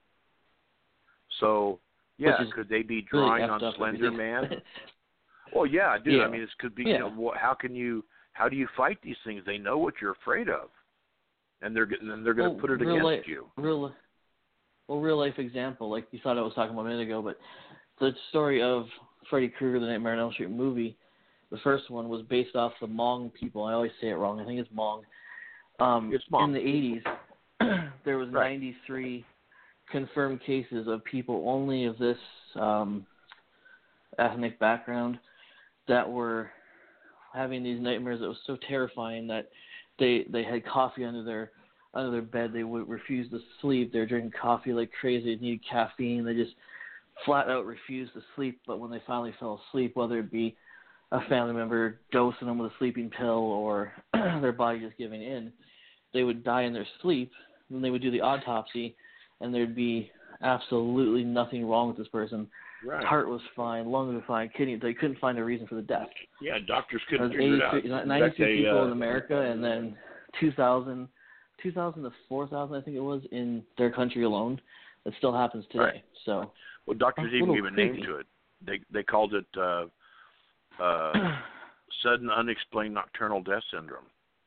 Speaker 2: So, yeah,
Speaker 3: Which is
Speaker 2: could they be
Speaker 3: really
Speaker 2: drawing
Speaker 3: effed
Speaker 2: on
Speaker 3: up
Speaker 2: Slender
Speaker 3: everything.
Speaker 2: Man? Well, yeah, dude.
Speaker 3: Yeah.
Speaker 2: I mean, this could be.
Speaker 3: Yeah.
Speaker 2: You know, wha- how can you? How do you fight these things? They know what you're afraid of, and they're and then they're going to
Speaker 3: Well,
Speaker 2: put it
Speaker 3: real
Speaker 2: against
Speaker 3: life,
Speaker 2: you.
Speaker 3: Real, well, real life example, like you thought I was talking about a minute ago, but the story of Freddy Krueger, the Nightmare on Elm Street movie, the first one was based off the Hmong people. I always say it wrong. I think it's Hmong. Um,
Speaker 2: It's Hmong.
Speaker 3: In the eighties, there was
Speaker 2: Right.
Speaker 3: ninety-three confirmed cases of people only of this um, ethnic background that were having these nightmares that was so terrifying that they they had coffee under their under their bed. They would refuse to sleep. They were drinking coffee like crazy. They needed caffeine. They just flat out refused to sleep. But when they finally fell asleep, whether it be a family member dosing them with a sleeping pill or their body just giving in, they would die in their sleep. Then they would do the autopsy, and there'd be absolutely nothing wrong with this person.
Speaker 2: Right.
Speaker 3: Heart was fine, lungs were fine, kidney. They couldn't find a reason for the death.
Speaker 2: Yeah, doctors
Speaker 3: There
Speaker 2: couldn't
Speaker 3: was
Speaker 2: figure it out.
Speaker 3: eighty-three,
Speaker 2: In
Speaker 3: ninety-two
Speaker 2: fact, they,
Speaker 3: people
Speaker 2: uh,
Speaker 3: in America, and then two thousand, two thousand to four thousand, I think it was, in their country alone. It still happens today.
Speaker 2: Right.
Speaker 3: So,
Speaker 2: well, doctors
Speaker 3: a
Speaker 2: even
Speaker 3: little
Speaker 2: gave a name
Speaker 3: creepy.
Speaker 2: to it. They they called it uh, uh, sudden unexplained nocturnal death syndrome.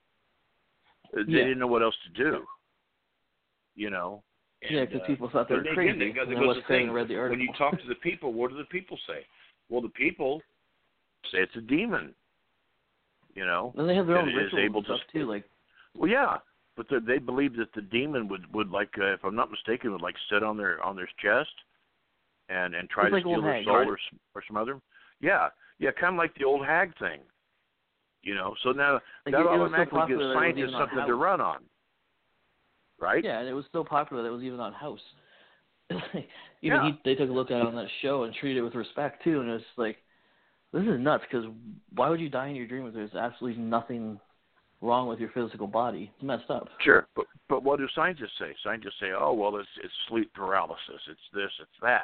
Speaker 2: They
Speaker 3: Yeah.
Speaker 2: didn't know what else to do. You know. And,
Speaker 3: yeah, because
Speaker 2: uh,
Speaker 3: people thought they
Speaker 2: but
Speaker 3: were
Speaker 2: again,
Speaker 3: crazy.
Speaker 2: they got-
Speaker 3: and
Speaker 2: there
Speaker 3: they
Speaker 2: goes
Speaker 3: went
Speaker 2: the thing.
Speaker 3: and read the article.
Speaker 2: When you talk to the people, what do the people say? Well, the people say it's a demon. You know.
Speaker 3: and they have their own
Speaker 2: that it is
Speaker 3: rituals
Speaker 2: able
Speaker 3: and
Speaker 2: to
Speaker 3: stuff too. Like,
Speaker 2: Well, yeah, but the, they believe that the demon would, would like, uh, if I'm not mistaken, would like sit on their on their chest and and try
Speaker 3: It's
Speaker 2: to
Speaker 3: like
Speaker 2: steal
Speaker 3: old
Speaker 2: their
Speaker 3: hag,
Speaker 2: soul
Speaker 3: right?
Speaker 2: or s- or some other. Yeah, yeah, kind of like the old hag thing. You know, so now
Speaker 3: Like,
Speaker 2: that
Speaker 3: it- it was so
Speaker 2: automatically
Speaker 3: popular
Speaker 2: gives
Speaker 3: that it was
Speaker 2: scientists
Speaker 3: even on
Speaker 2: something to
Speaker 3: House.
Speaker 2: run on, right?
Speaker 3: yeah, and it was so popular that it was even on House. even
Speaker 2: Yeah.
Speaker 3: he, they took a look at it on that show and treated it with respect too. And it's like, this is nuts. Because why would you die in your dream if there's absolutely nothing wrong with your physical body? It's messed up.
Speaker 2: Sure, but but what do scientists say? Scientists say, oh well, it's it's sleep paralysis, it's this, it's that.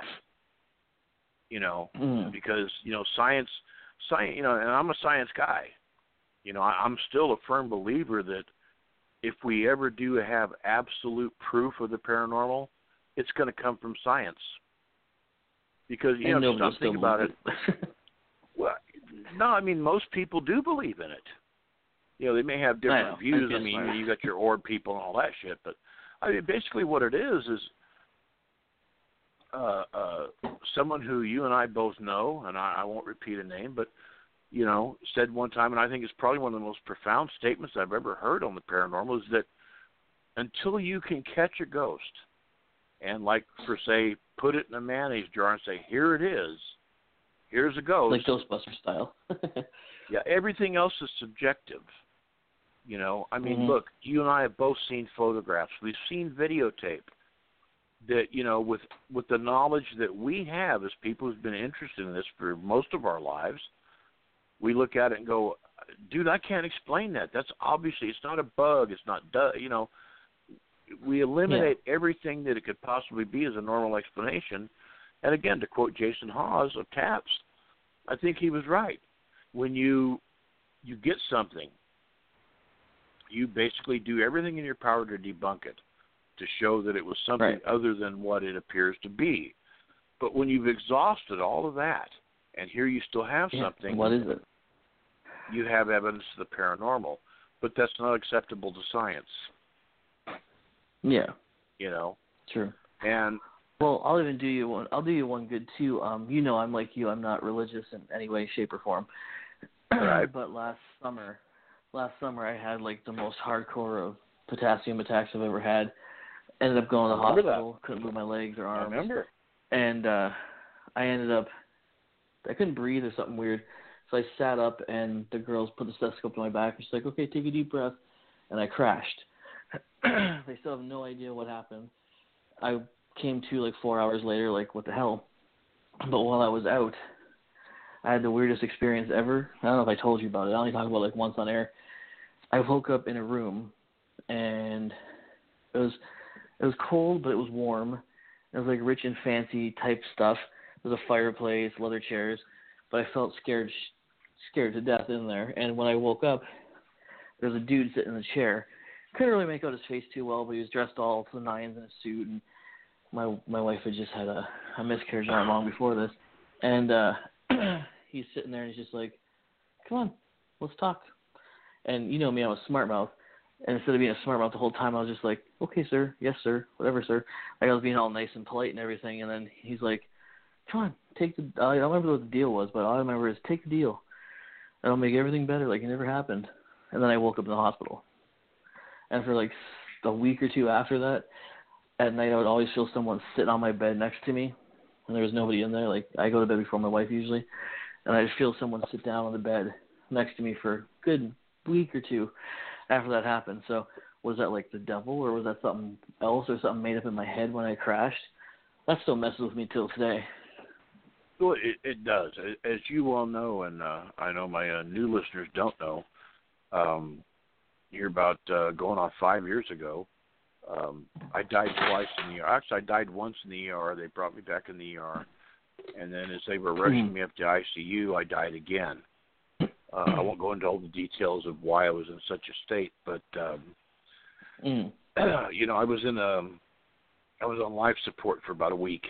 Speaker 2: You know,
Speaker 3: Mm.
Speaker 2: because you know science, science. You know, and I'm a science guy. You know, I, I'm still a firm believer that if we ever do have absolute proof of the paranormal, it's going to come from science. Because you
Speaker 3: And
Speaker 2: know,
Speaker 3: nobody
Speaker 2: just think about it.
Speaker 3: it.
Speaker 2: Well, no, I mean most people do believe in it. You know, they may have different
Speaker 3: know.
Speaker 2: views.
Speaker 3: I
Speaker 2: I
Speaker 3: guess
Speaker 2: mean,
Speaker 3: so.
Speaker 2: you got your orb people and all that shit, but I mean, basically what it is is uh, uh, someone who you and I both know, and I, I won't repeat a name, but you know, said one time, and I think it's probably one of the most profound statements I've ever heard on the paranormal, is that until you can catch a ghost and, like, for say, put it in a mayonnaise jar and say, here it is, here's a ghost.
Speaker 3: Like Ghostbuster style.
Speaker 2: Yeah, everything else is subjective. You know, I mean,
Speaker 3: Mhm.
Speaker 2: look, you and I have both seen photographs. We've seen videotape that, you know, with with the knowledge that we have as people who've been interested in this for most of our lives, we look at it and go, dude, I can't explain that. That's obviously, it's not a bug. It's not, du- you know, we eliminate yeah. everything that it could possibly be as a normal explanation. And again, to quote Jason Hawes of Taps, I think he was right. When you you get something, you basically do everything in your power to debunk it. to show that it was something
Speaker 3: right.
Speaker 2: other than what it appears to be. But when you've exhausted all of that, and here you still have
Speaker 3: yeah.
Speaker 2: something,
Speaker 3: What is it?
Speaker 2: You have evidence of the paranormal, but that's not acceptable to science.
Speaker 3: Yeah.
Speaker 2: You know?
Speaker 3: True.
Speaker 2: And
Speaker 3: well, I'll even do you one. I'll do you one good too. Um, you know, I'm like you. I'm not religious in any way, shape, or form.
Speaker 2: Right.
Speaker 3: But last summer, last summer I had like the most hardcore of potassium attacks I've ever had. Ended up going to the hospital.
Speaker 2: That.
Speaker 3: Couldn't move my legs or arms.
Speaker 2: I remember.
Speaker 3: And uh, I ended up. I couldn't breathe or something weird. So I sat up, and the girls put the stethoscope to my back. She's like, "Okay, take a deep breath," and I crashed. They still have no idea what happened. I came to like four hours later, like, what the hell? But while I was out, I had the weirdest experience ever. I don't know if I told you about it. I only talk about it like once on air. I woke up in a room, and it was it was cold, but it was warm. It was like rich and fancy type stuff. There was a fireplace, leather chairs, but I felt scared scared to death in there. And when I woke up, there was a dude sitting in the chair. Couldn't really make out his face too well, but he was dressed all to the nines in a suit. And my my wife had just had a, a miscarriage not long before this. And uh, he's sitting there and he's just like, "Come on, let's talk." And you know me, I'm a smart mouth. And instead of being a smart mouth the whole time, I was just like, "Okay, sir. Yes, sir. Whatever, sir." Like I was being all nice and polite and everything. And then he's like, "Come on, take the, I don't remember what the deal was, but all I remember is take the deal. It'll make everything better like it never happened." And then I woke up in the hospital. And for like a week or two after that, at night I would always feel someone sitting on my bed next to me. And there was nobody in there. Like I go to bed before my wife usually. And I'd feel someone sit down on the bed next to me for a good week or two after that happened. So was that like the devil, or was that something else, or something made up in my head when I crashed? That still messes with me till today.
Speaker 2: Well, it, it does. As you well know, and uh, I know my uh, new listeners don't know, um, you're about uh, going on five years ago. Um, I died twice in the E R. Actually, I died once in the E R. They brought me back in the E R. And then as they were rushing me up to I C U, I died again. Uh, I won't go into all the details of why I was in such a state, but, um, mm. you know, I was in a, I was on life support for about a week.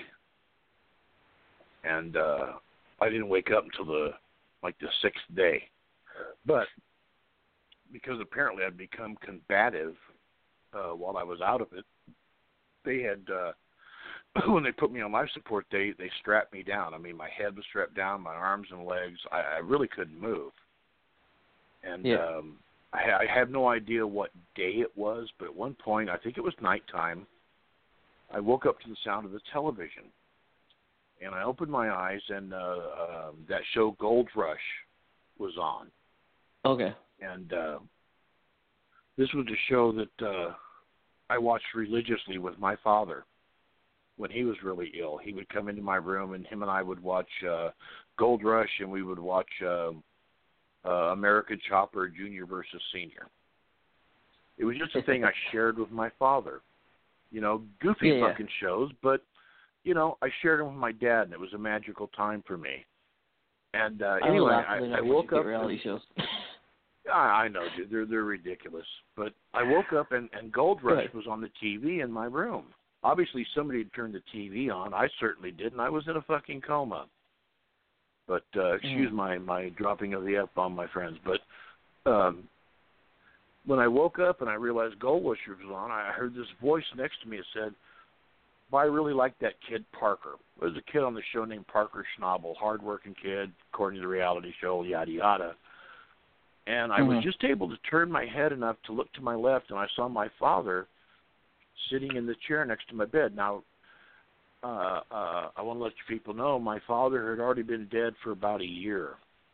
Speaker 2: And uh, I didn't wake up until the, like the sixth day. But because apparently I'd become combative uh, while I was out of it, they had, uh, when they put me on life support, they, they strapped me down. I mean, my head was strapped down, my arms and legs. I, I really couldn't move. And yeah. um, I, I have no idea what day it was, but at one point, I think it was nighttime, I woke up to the sound of the television. And I opened my eyes, and uh, uh, that show Gold Rush was on.
Speaker 3: Okay.
Speaker 2: And uh, this was a show that uh, I watched religiously with my father when he was really ill. He would come into my room, and him and I would watch uh, Gold Rush, and we would watch uh, uh, American Chopper Junior versus Senior. It was just a thing I shared with my father. You know, goofy
Speaker 3: yeah,
Speaker 2: fucking yeah. shows, but, you know, I shared them with my dad, and it was a magical time for me. And uh,
Speaker 3: I
Speaker 2: anyway,
Speaker 3: I,
Speaker 2: I, I woke up.
Speaker 3: Reality shows.
Speaker 2: I, I know, dude. They're they're ridiculous. But I woke up and, and Gold Rush was on the T V in my room. Obviously, somebody had turned the T V on. I certainly did, and I was in a fucking coma. But uh, excuse mm. my, my dropping of the F-bomb, my friends. But um, when I woke up and I realized Gold Rush was on, I heard this voice next to me that said, "Well, I really like that kid Parker." There was a kid on the show named Parker Schnabel, hard-working kid, according to the reality show, yada, yada. And I mm-hmm. was just able to turn my head enough to look to my left, and I saw my father sitting in the chair next to my bed. Now, uh, uh, I want to let you people know, my father had already been dead for about a year.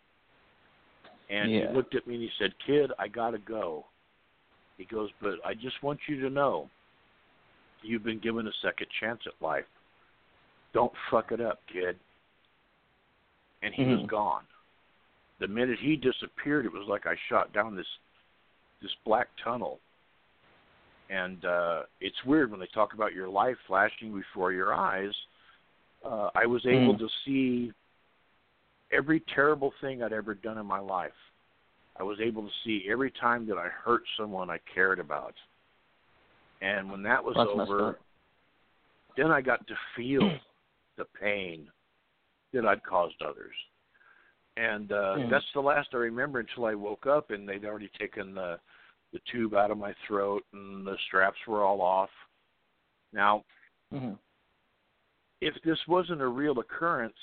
Speaker 2: And
Speaker 3: yeah.
Speaker 2: he looked at me and he said, "Kid, I got to go." He goes, "But I just want you to know, you've been given a second chance at life. Don't fuck it up, kid." And he mm-hmm. was gone. The minute he disappeared, it was like I shot down this this black tunnel. And uh, it's weird when they talk about your life flashing before your eyes. Uh, I was able mm. to see every terrible thing I'd ever done in my life. I was able to see every time that I hurt someone I cared about. And when that was
Speaker 3: That's
Speaker 2: over, then I got to feel the pain that I'd caused others. And uh,
Speaker 3: mm.
Speaker 2: that's the last I remember until I woke up and they'd already taken the, the tube out of my throat and the straps were all off. Now,
Speaker 3: mm-hmm.
Speaker 2: if this wasn't a real occurrence,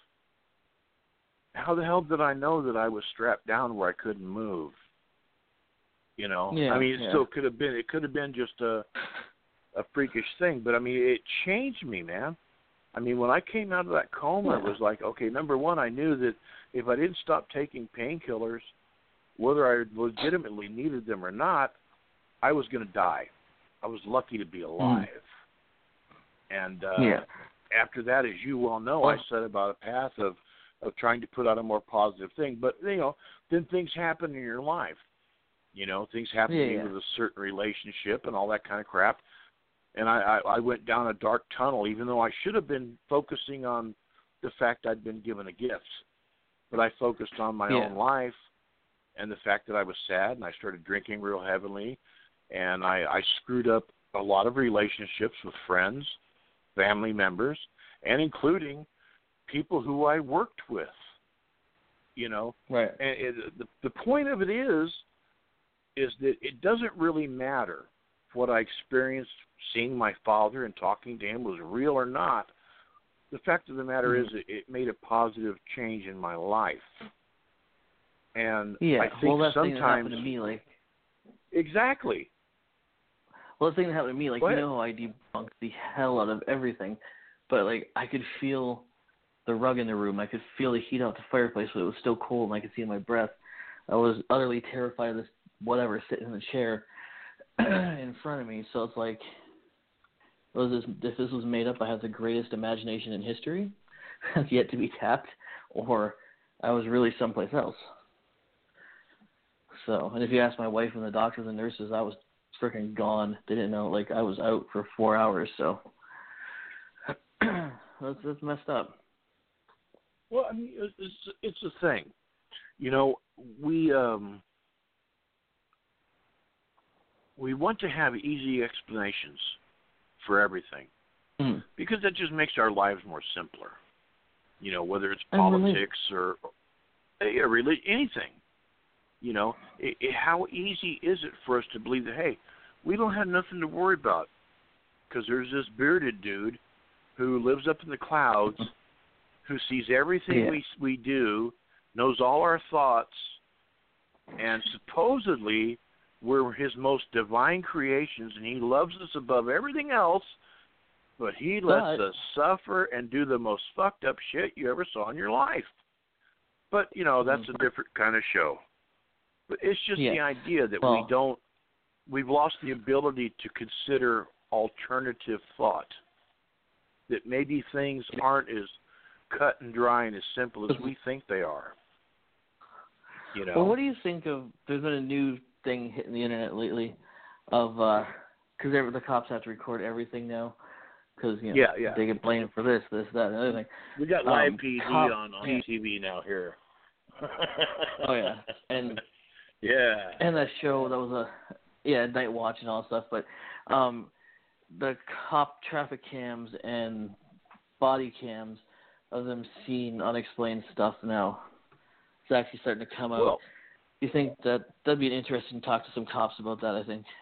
Speaker 2: how the hell did I know that I was strapped down where I couldn't move? You know,
Speaker 3: yeah,
Speaker 2: I mean, it
Speaker 3: yeah.
Speaker 2: still could have been, it could have been just a, a freakish thing, but I mean, it changed me, man. I mean, when I came out of that coma,
Speaker 3: yeah.
Speaker 2: it was like, okay, number one, I knew that if I didn't stop taking painkillers, whether I legitimately needed them or not, I was going to die. I was lucky to be alive. Mm. And uh,
Speaker 3: yeah.
Speaker 2: after that, as you well know, I set about a path of, of trying to put out a more positive thing. But, you know, then things happen in your life. You know, things happen
Speaker 3: yeah,
Speaker 2: to you
Speaker 3: yeah.
Speaker 2: with a certain relationship and all that kind of crap. And I, I, I went down a dark tunnel, even though I should have been focusing on the fact I'd been given a gift. But I focused on my
Speaker 3: yeah.
Speaker 2: own life and the fact that I was sad, and I started drinking real heavily. And I, I screwed up a lot of relationships with friends, family members, and including people who I worked with. You know,
Speaker 3: right.
Speaker 2: And it, the, the point of it is, is that it doesn't really matter what I experienced seeing my father and talking to him was real or not. The fact of the matter mm. is it, it made a positive change in my life. And
Speaker 3: yeah,
Speaker 2: I think
Speaker 3: well, that
Speaker 2: sometimes...
Speaker 3: thing that happened to me, like...
Speaker 2: Exactly.
Speaker 3: Well, the thing that happened to me, like,
Speaker 2: Go
Speaker 3: you
Speaker 2: ahead.
Speaker 3: know how I debunked the hell out of everything, but, like, I could feel the rug in the room. I could feel the heat out the fireplace, but it was still cold, and I could see my breath. I was utterly terrified of this whatever sitting in the chair in front of me. So it's like, was this, if this was made up, I have the greatest imagination in history, has yet to be tapped, or I was really someplace else. So, and if you ask my wife and the doctors and nurses, I was freaking gone. They didn't know, like, I was out for four hours. So that's that's messed up.
Speaker 2: Well, I mean, it's it's a thing. You know, we um. We want to have easy explanations for everything
Speaker 3: mm.
Speaker 2: because that just makes our lives more simpler. You know, whether it's
Speaker 3: and
Speaker 2: politics really, or yeah, really anything. You know, it, it, how easy is it for us to believe that, hey, we don't have nothing to worry about because there's this bearded dude who lives up in the clouds, who sees everything
Speaker 3: yeah.
Speaker 2: we we do, knows all our thoughts, and supposedly we're his most divine creations, and he loves us above everything else, but he lets
Speaker 3: but,
Speaker 2: us suffer and do the most fucked up shit you ever saw in your life. But, you know, that's a different kind of show. But it's just
Speaker 3: yeah.
Speaker 2: the idea that
Speaker 3: well,
Speaker 2: we don't, we've lost the ability to consider alternative thought, that maybe things aren't as cut and dry and as simple as we think they are. You know?
Speaker 3: Well, what do you think of, there's been a new thing hitting the internet lately of, uh, because the cops have to record everything now, because, you know,
Speaker 2: yeah, yeah.
Speaker 3: they get blamed for this, this, that, and other thing.
Speaker 2: We got live
Speaker 3: um,
Speaker 2: P D
Speaker 3: cop,
Speaker 2: on, on
Speaker 3: yeah.
Speaker 2: T V now here.
Speaker 3: Oh, yeah. And
Speaker 2: yeah.
Speaker 3: and that show, that was a, yeah, Night Watch and all that stuff, but um, the cop traffic cams and body cams of them seeing unexplained stuff now, it's actually starting to come out.
Speaker 2: Well,
Speaker 3: you think that that'd be an interesting talk to some cops about that, I think.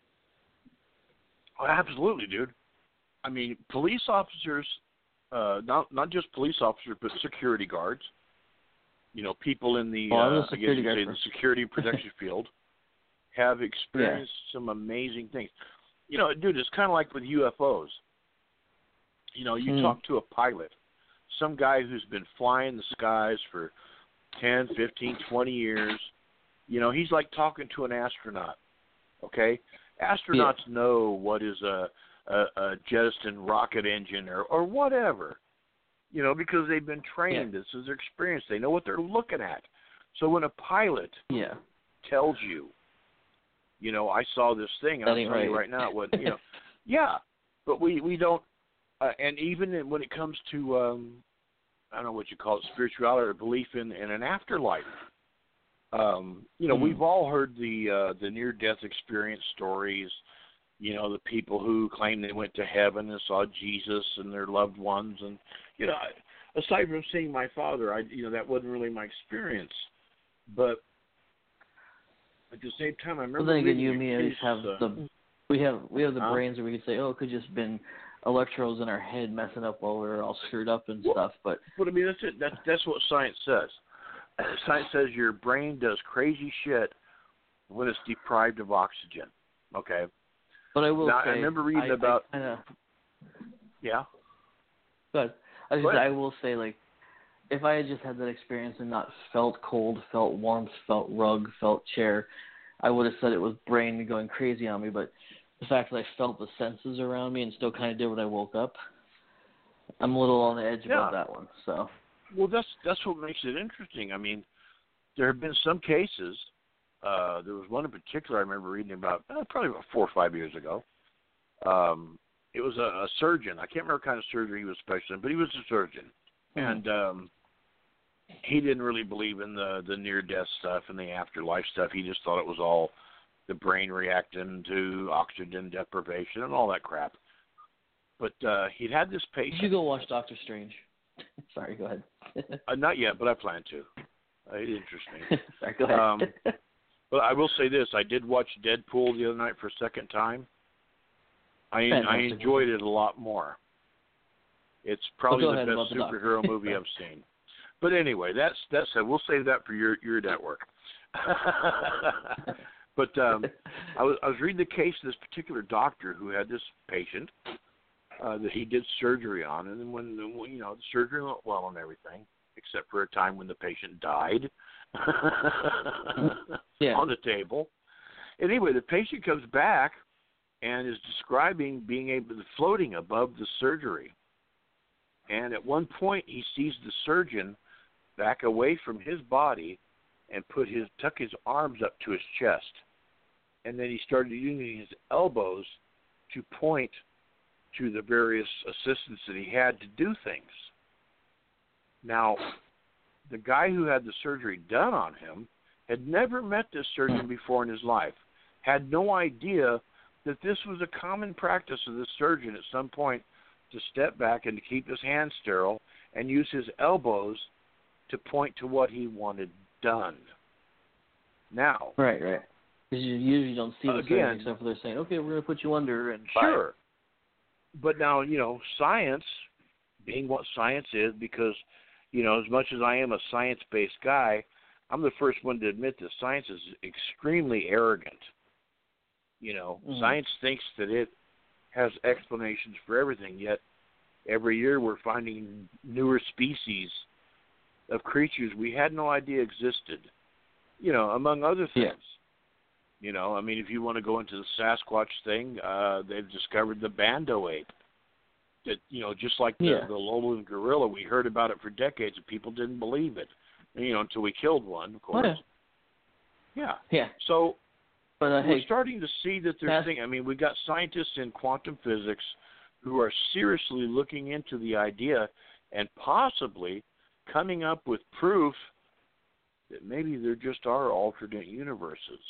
Speaker 2: Oh, absolutely, dude. I mean, police officers, uh, not not just police officers, but security guards, you know, people in the,
Speaker 3: oh,
Speaker 2: uh, I guess
Speaker 3: security
Speaker 2: you say
Speaker 3: for...
Speaker 2: the security protection field have experienced yeah. some amazing things. You know, dude, it's kind of like with U F Os. You know, you mm. talk to a pilot, some guy who's been flying the skies for ten, fifteen, twenty years. You know, he's like talking to an astronaut, okay? Astronauts yeah. know what is a, a, a jettison rocket engine or, or whatever, you know, because they've been trained. Yeah. This is their experience. They know what they're looking at. So when a pilot
Speaker 3: yeah.
Speaker 2: tells you, you know, I saw this thing, and I'll tell
Speaker 3: right.
Speaker 2: you right now, what, you know, yeah, but we, we don't, uh, and even when it comes to, um, I don't know what you call it, spirituality or belief in, in an afterlife. Um, you know, mm. we've all heard the uh, the near-death experience stories, you know, the people who claim they went to heaven and saw Jesus and their loved ones. And, you know, aside from seeing my father, I, you know, that wasn't really my experience. But at the same time, I remember.
Speaker 3: Well, then again, you
Speaker 2: reading
Speaker 3: and me
Speaker 2: a
Speaker 3: at least
Speaker 2: case,
Speaker 3: have
Speaker 2: uh,
Speaker 3: the we have we have the
Speaker 2: huh?
Speaker 3: brains where we could say, oh, it could just been electrodes in our head messing up while we were all screwed up and
Speaker 2: well,
Speaker 3: stuff. But
Speaker 2: but I mean, that's it. That's that's what science says. Science says your brain does crazy shit when it's deprived of oxygen. Okay.
Speaker 3: but I will
Speaker 2: Now,
Speaker 3: say
Speaker 2: I remember reading
Speaker 3: I,
Speaker 2: about.
Speaker 3: I kinda,
Speaker 2: Yeah.
Speaker 3: but I, was
Speaker 2: Go
Speaker 3: just,
Speaker 2: ahead.
Speaker 3: I will say, like, if I had just had that experience and not felt cold, felt warmth, felt rug, felt chair, I would have said it was brain going crazy on me. But the fact that I felt the senses around me and still kind of did when I woke up, I'm a little on the edge
Speaker 2: Yeah.
Speaker 3: about that one. So.
Speaker 2: Well, that's that's what makes it interesting. I mean, there have been some cases. Uh, there was one in particular I remember reading about, uh, probably about four or five years ago. Um, it was a, a surgeon. I can't remember what kind of surgery he was specialized in, but he was a surgeon,
Speaker 3: Mm-hmm.
Speaker 2: and um, he didn't really believe in the the near death stuff and the afterlife stuff. He just thought it was all the brain reacting to oxygen deprivation and all that crap. But uh, he'd had this patient.
Speaker 3: You should go watch Doctor Strange. Sorry, go ahead.
Speaker 2: uh, not yet, but I plan to. Uh, it interests me.
Speaker 3: Sorry, go ahead.
Speaker 2: Um, but I will say this: I did watch Deadpool the other night for a second time. I
Speaker 3: Fantastic
Speaker 2: I enjoyed it a lot more. It's probably
Speaker 3: Well, go
Speaker 2: the
Speaker 3: ahead
Speaker 2: best
Speaker 3: about the
Speaker 2: superhero
Speaker 3: doctor.
Speaker 2: movie I've seen. But anyway, that's that's it. We'll save that for your your network. But um, I was I was reading the case of this particular doctor who had this patient uh, that he did surgery on, and then when the, you know the surgery went well and everything, except for a time when the patient died
Speaker 3: Yeah.
Speaker 2: on the table. Anyway, the patient comes back and is describing being able to floating above the surgery. And at one point, he sees the surgeon back away from his body and put his tuck his arms up to his chest. And then he started using his elbows to point to the various assistants that he had to do things. Now, the guy who had the surgery done on him had never met this surgeon before in his life, had no idea that this was a common practice of this surgeon at some point to step back and to keep his hands sterile and use his elbows to point to what he wanted done. Now,
Speaker 3: Right, right. Because you usually don't see the
Speaker 2: Again-
Speaker 3: surgeon except for they're saying, okay, we're going to put you under and bye.
Speaker 2: sure. But now, you know, science, being what science is, because, you know, as much as I am a science-based guy, I'm the first one to admit that science is extremely arrogant. You know,
Speaker 3: Mhm.
Speaker 2: science thinks that it has explanations for everything, yet every year we're finding newer species of creatures we had no idea existed, you know, among other things.
Speaker 3: Yeah.
Speaker 2: You know, I mean, if you want to go into the Sasquatch thing, uh, they've discovered the Bando ape. That, you know, just like the,
Speaker 3: Yeah.
Speaker 2: the Lowland gorilla, we heard about it for decades and people didn't believe it, you know, until we killed one, of course.
Speaker 3: Oh,
Speaker 2: yeah.
Speaker 3: yeah.
Speaker 2: So
Speaker 3: But, uh,
Speaker 2: we're
Speaker 3: hey,
Speaker 2: starting to see that there's
Speaker 3: That's-
Speaker 2: things. I mean, we've got scientists in quantum physics who are seriously looking into the idea and possibly coming up with proof that maybe there just are alternate universes.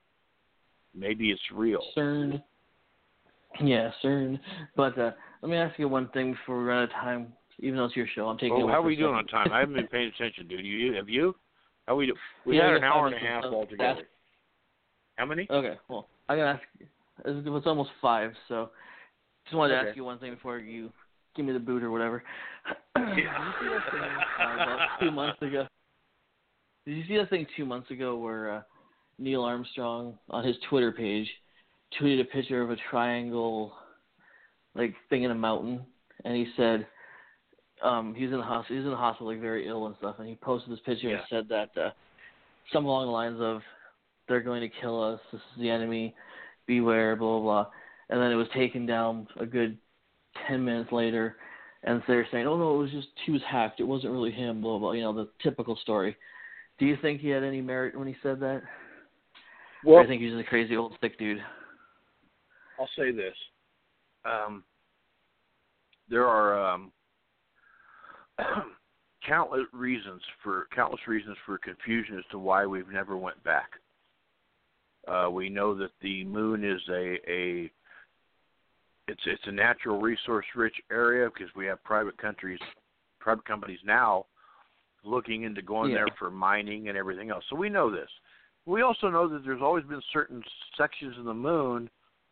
Speaker 2: Maybe it's real.
Speaker 3: CERN. Yeah, CERN. But uh, let me ask you one thing before we run out of time. Even though it's your show, I'm taking
Speaker 2: Oh,
Speaker 3: over
Speaker 2: how are
Speaker 3: for
Speaker 2: we
Speaker 3: a
Speaker 2: doing on
Speaker 3: second.
Speaker 2: time? I haven't been paying attention, dude. You have you? How we do? We
Speaker 3: Yeah,
Speaker 2: had
Speaker 3: I
Speaker 2: an
Speaker 3: got
Speaker 2: hour
Speaker 3: five
Speaker 2: and a
Speaker 3: minutes
Speaker 2: half
Speaker 3: of
Speaker 2: altogether.
Speaker 3: that.
Speaker 2: How many?
Speaker 3: Okay, well, I gotta ask. It's, it's almost five, so just wanted to
Speaker 2: Okay.
Speaker 3: ask you one thing before you give me the boot or whatever.
Speaker 2: Yeah.
Speaker 3: Did you see that thing uh, about two months ago? Did you see that thing two months ago where uh, Neil Armstrong on his Twitter page tweeted a picture of a triangle, like thing in a mountain, and he said um, he was in the hospital. He was in the hospital, like very ill and stuff, and he posted this picture
Speaker 2: Yeah.
Speaker 3: and said that uh, something along the lines of, "They're going to kill us. This is the enemy. Beware." Blah blah blah. And then it was taken down a good ten minutes later, and they're saying, "Oh no, it was just he was hacked. It wasn't really him." Blah blah. You know, the typical story. Do you think he had any merit when he said that?
Speaker 2: Well,
Speaker 3: Or do you think he's just a crazy old sick dude?
Speaker 2: I'll say this. Um, there are um, countless reasons for countless reasons for confusion as to why we've never went back. Uh, we know that the moon is a, a it's it's a natural resource rich area because we have private countries, private companies now looking into going
Speaker 3: yeah.
Speaker 2: there for mining and everything else. So we know this. We also know that there's always been certain sections of the moon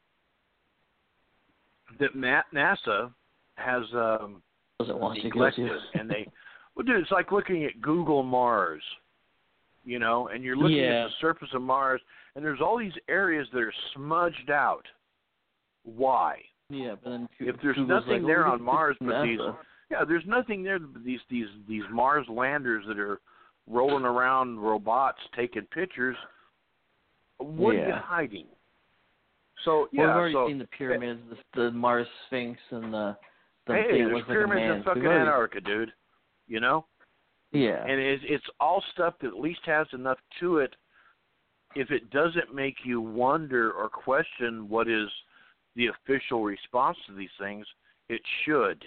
Speaker 2: that NASA has um,
Speaker 3: doesn't want to go
Speaker 2: neglected,
Speaker 3: to.
Speaker 2: and they, well, dude, it's like looking at Google Mars, you know, and you're looking
Speaker 3: yeah.
Speaker 2: at the surface of Mars, and there's all these areas that are smudged out. Why?
Speaker 3: Yeah, but then
Speaker 2: if there's
Speaker 3: Google's
Speaker 2: nothing
Speaker 3: like,
Speaker 2: there
Speaker 3: oh,
Speaker 2: on Mars but
Speaker 3: NASA.
Speaker 2: these, yeah, there's nothing there but these these these Mars landers that are rolling around, robots taking pictures. What
Speaker 3: yeah.
Speaker 2: are you hiding? So yeah,
Speaker 3: well, we've already
Speaker 2: so,
Speaker 3: seen the pyramids, the, the Mars Sphinx, and the the
Speaker 2: hey,
Speaker 3: thing that
Speaker 2: there's
Speaker 3: looks
Speaker 2: pyramids
Speaker 3: like a man.
Speaker 2: in fucking
Speaker 3: We've already,
Speaker 2: Antarctica, dude. You know?
Speaker 3: Yeah.
Speaker 2: And it's it's all stuff that at least has enough to it. If it doesn't make you wonder or question what is the official response to these things, it should.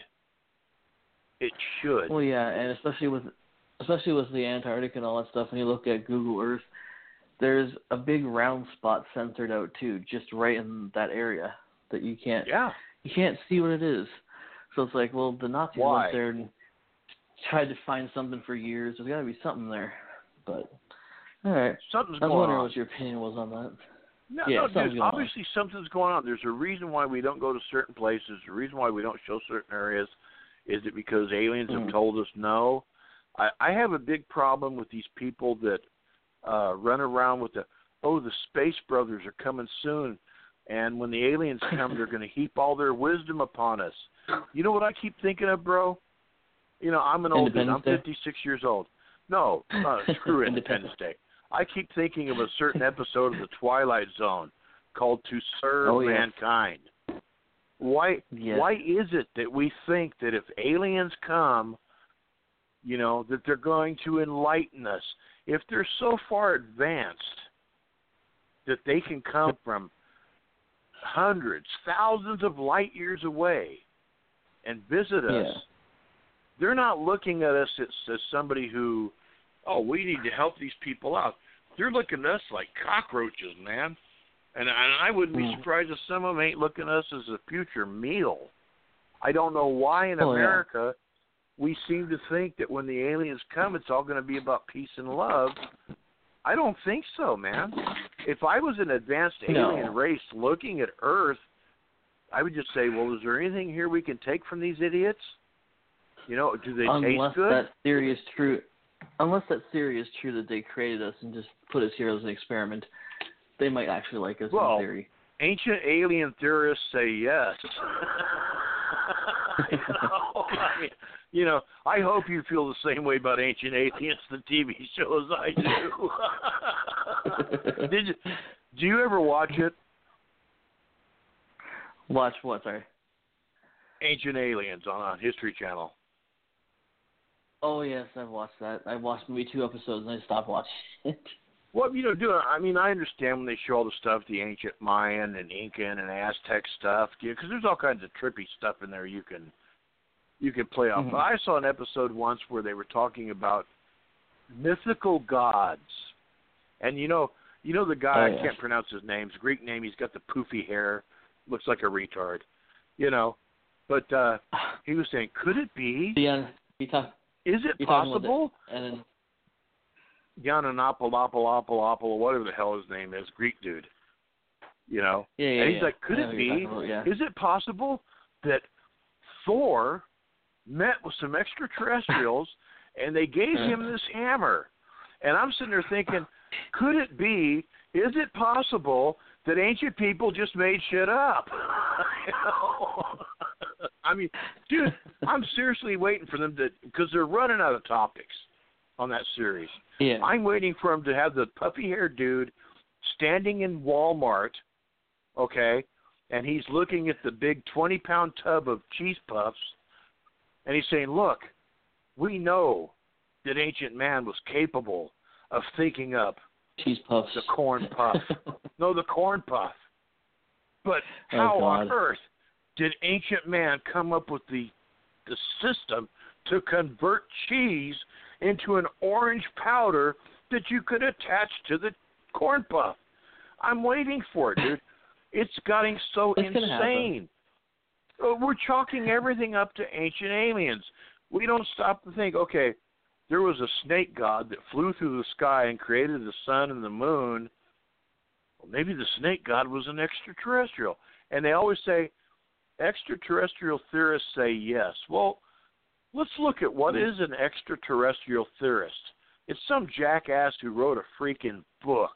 Speaker 2: It should.
Speaker 3: Well, yeah, and especially with especially with the Antarctica and all that stuff, when you look at Google Earth, there's a big round spot centered out too, just right in that area that you can't
Speaker 2: yeah.
Speaker 3: you can't see what it is. So it's like, well, the Nazis
Speaker 2: Why?
Speaker 3: went there and tried to find something for years. There's got to be something there. But all right,
Speaker 2: something's
Speaker 3: I was
Speaker 2: going
Speaker 3: wondering
Speaker 2: on.
Speaker 3: what your opinion was on that.
Speaker 2: No,
Speaker 3: yeah,
Speaker 2: no,
Speaker 3: something's
Speaker 2: dude,
Speaker 3: going
Speaker 2: obviously
Speaker 3: on.
Speaker 2: something's going on. There's a reason why we don't go to certain places. The reason why we don't show certain areas is it because aliens
Speaker 3: mm.
Speaker 2: have told us no. I, I have a big problem with these people that uh, run around with the, oh, the Space Brothers are coming soon, and when the aliens come, they're going to heap all their wisdom upon us. You know what I keep thinking of, bro? You know, I'm an old dude. I'm fifty-six years old. No, uh, screw Independence Day. I keep thinking of a certain episode of The Twilight Zone called To Serve
Speaker 3: oh, yeah.
Speaker 2: Mankind. Why
Speaker 3: yeah.
Speaker 2: why is it that we think that if aliens come, you know, that they're going to enlighten us? If they're so far advanced that they can come from hundreds, thousands of light years away and visit us,
Speaker 3: yeah.
Speaker 2: they're not looking at us as, as somebody who, oh, we need to help these people out. They're looking at us like cockroaches, man. And, and I wouldn't be
Speaker 3: mm.
Speaker 2: surprised if some of them ain't looking at us as a future meal. I don't know why in
Speaker 3: oh,
Speaker 2: America
Speaker 3: yeah.
Speaker 2: we seem to think that when the aliens come, it's all going to be about peace and love. I don't think so, man. If I was an advanced alien
Speaker 3: no.
Speaker 2: race looking at Earth, I would just say, well, is there anything here we can take from these idiots? You know, do they
Speaker 3: unless
Speaker 2: taste good?
Speaker 3: that theory is true, unless that theory is true that they created us and just put us here as an experiment, they might actually like us
Speaker 2: well,
Speaker 3: in theory.
Speaker 2: Ancient alien theorists say yes. you, know, I mean, you know, I hope you feel the same way about Ancient Aliens, the T V show, as I do. Did you? Do you ever watch it?
Speaker 3: Watch what? Sorry.
Speaker 2: Ancient Aliens on a History Channel.
Speaker 3: Oh yes, I've watched that. I watched maybe two episodes and I stopped watching it.
Speaker 2: Well, you know, do I mean I understand when they show all the stuff, the ancient Mayan and Incan and Aztec stuff, because there's all kinds of trippy stuff in there you can you can play off.
Speaker 3: Mm-hmm.
Speaker 2: But I saw an episode once where they were talking about mythical gods, and you know, you know the guy
Speaker 3: oh, yeah.
Speaker 2: I can't pronounce his name. It's a Greek name. He's got the poofy hair, looks like a retard, you know. But uh, he was saying, could it be?
Speaker 3: Yeah, he talk,
Speaker 2: Is it possible?
Speaker 3: And then,
Speaker 2: Yananopolopolopolopol, whatever the hell his name is, Greek dude. You know?
Speaker 3: yeah, yeah,
Speaker 2: and he's
Speaker 3: yeah.
Speaker 2: like, could it be?
Speaker 3: About, yeah.
Speaker 2: Is it possible that Thor met with some extraterrestrials and they gave him this hammer? And I'm sitting there thinking, could it be, is it possible that ancient people just made shit up? you know? I mean, dude, I'm seriously waiting for them to, because they're running out of topics on that series.
Speaker 3: Yeah.
Speaker 2: I'm waiting for him to have the puffy-haired dude standing in Walmart, okay, and he's looking at the big twenty-pound tub of cheese puffs, and he's saying, look, we know that ancient man was capable of thinking up
Speaker 3: cheese puffs.
Speaker 2: the corn puff. no, the corn puff. But
Speaker 3: oh,
Speaker 2: how
Speaker 3: God.
Speaker 2: on earth did ancient man come up with the the system to convert cheese into an orange powder that you could attach to the corn puff? I'm waiting for it, dude. It's getting so
Speaker 3: it's
Speaker 2: insane. We're chalking everything up to ancient aliens. We don't stop to think, okay, there was a snake god that flew through the sky and created the sun and the moon. Well, maybe the snake god was an extraterrestrial. And they always say, extraterrestrial theorists say yes. Well, let's look at what is an extraterrestrial theorist. It's some jackass who wrote a freaking book.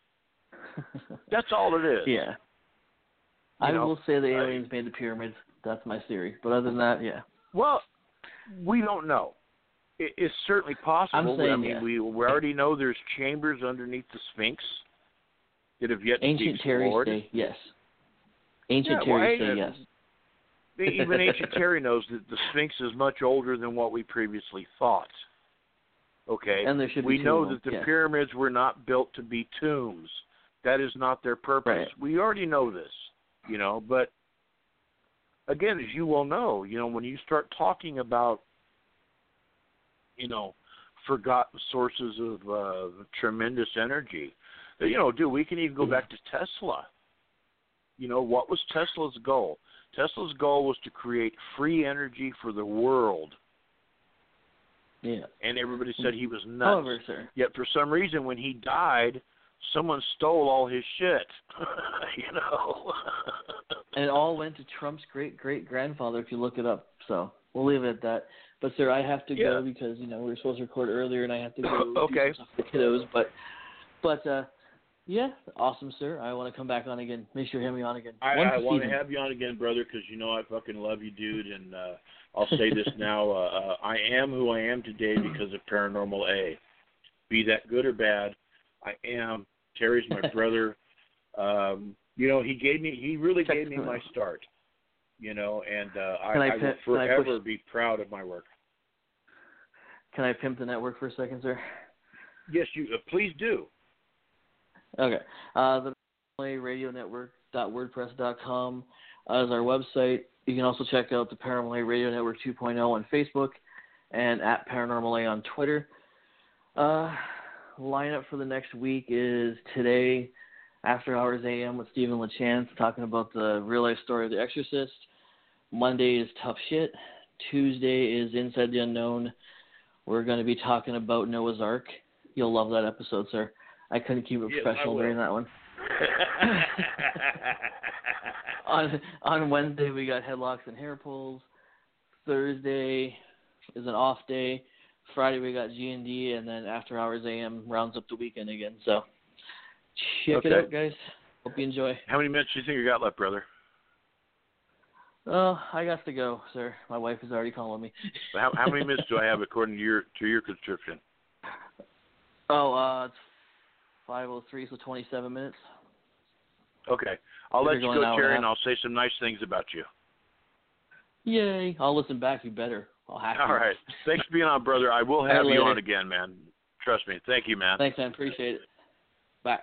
Speaker 2: That's all it is.
Speaker 3: Yeah.
Speaker 2: You
Speaker 3: I
Speaker 2: know,
Speaker 3: will say the
Speaker 2: I-
Speaker 3: aliens made the pyramids. That's my theory. But other than that, yeah.
Speaker 2: Well, we don't know. It, it's certainly possible.
Speaker 3: I'm saying
Speaker 2: I mean,
Speaker 3: yeah.
Speaker 2: we we already know there's chambers underneath the Sphinx that have yet
Speaker 3: Ancient
Speaker 2: to be
Speaker 3: Terry
Speaker 2: explored.
Speaker 3: say yes. Ancient
Speaker 2: Yeah,
Speaker 3: Terry
Speaker 2: well,
Speaker 3: say
Speaker 2: I-
Speaker 3: yes.
Speaker 2: Even ancient Terry knows that the Sphinx is much older than what we previously thought. Okay,
Speaker 3: And there should
Speaker 2: we
Speaker 3: be two
Speaker 2: know
Speaker 3: of them,
Speaker 2: that the
Speaker 3: yes.
Speaker 2: pyramids were not built to be tombs. That is not their purpose.
Speaker 3: Right.
Speaker 2: We already know this, you know. But again, as you well know, you know, when you start talking about, you know, forgotten sources of uh, tremendous energy, you know, dude, we can even go back to Tesla. You know, what was Tesla's goal? Tesla's goal was to create free energy for the world.
Speaker 3: Yeah.
Speaker 2: And everybody said he was nuts.
Speaker 3: However, sir.
Speaker 2: Yet for some reason, when he died, someone stole all his shit. You know.
Speaker 3: And it all went to Trump's great great grandfather if you look it up. So we'll leave it at that. But sir, I have to
Speaker 2: Yeah.
Speaker 3: go because, you know, we were supposed to record earlier and I have to go
Speaker 2: Okay.
Speaker 3: do some stuff with the kiddos. But but uh yeah, awesome, sir. I want to come back on again. Make sure you have me on again.
Speaker 2: I,
Speaker 3: Once
Speaker 2: I
Speaker 3: a
Speaker 2: want to
Speaker 3: season.
Speaker 2: have you on again, brother, because you know I fucking love you, dude. And uh, I'll say this now: uh, uh, I am who I am today because of Paranormal A. Be that good or bad, I am. Terry's my brother. Um, you know, he gave me, he really
Speaker 3: Check
Speaker 2: gave me
Speaker 3: him
Speaker 2: my
Speaker 3: out.
Speaker 2: start. You know, and uh, I,
Speaker 3: Can I
Speaker 2: I will
Speaker 3: pimp- can I push-
Speaker 2: forever be proud of my work.
Speaker 3: Can I pimp the network for a second, sir?
Speaker 2: Yes, you. Uh, please do.
Speaker 3: Okay. Uh, the Paranormal Radio Network dot wordpress dot com uh, is our website. You can also check out the Paranormal Radio Network two point oh on Facebook and at Paranormal A on Twitter. Uh, lineup for the next week is today, After Hours A M with Stephen LaChance talking about the real life story of The Exorcist. Monday is Tough Shit. Tuesday is Inside the Unknown. We're going to be talking about Noah's Ark. You'll love that episode, sir. I couldn't keep it
Speaker 2: Yes,
Speaker 3: professional
Speaker 2: I will.
Speaker 3: during that one. on on Wednesday we got Headlocks and Hair Pulls. Thursday is an off day. Friday we got G and D, and then After Hours A M rounds up the weekend again. So check
Speaker 2: Okay.
Speaker 3: it out, guys. Hope you enjoy.
Speaker 2: How many minutes do you think you got left, brother?
Speaker 3: Oh, I got to go, sir. My wife is already calling me.
Speaker 2: How, how many minutes do I have according to your to your conscription?
Speaker 3: Oh, uh, it's five oh three, so twenty-seven minutes.
Speaker 2: Okay, I'll
Speaker 3: If
Speaker 2: let
Speaker 3: you're
Speaker 2: you
Speaker 3: going an
Speaker 2: go,
Speaker 3: hour
Speaker 2: Terry,
Speaker 3: and
Speaker 2: and
Speaker 3: a
Speaker 2: I'll say some nice things about you.
Speaker 3: Yay. I'll listen back. You better. I'll have to.
Speaker 2: All right. Thanks for being on, brother. I will
Speaker 3: All right,
Speaker 2: have you
Speaker 3: later.
Speaker 2: on again, man. Trust me. Thank you, man.
Speaker 3: Thanks, man. Appreciate it. Bye.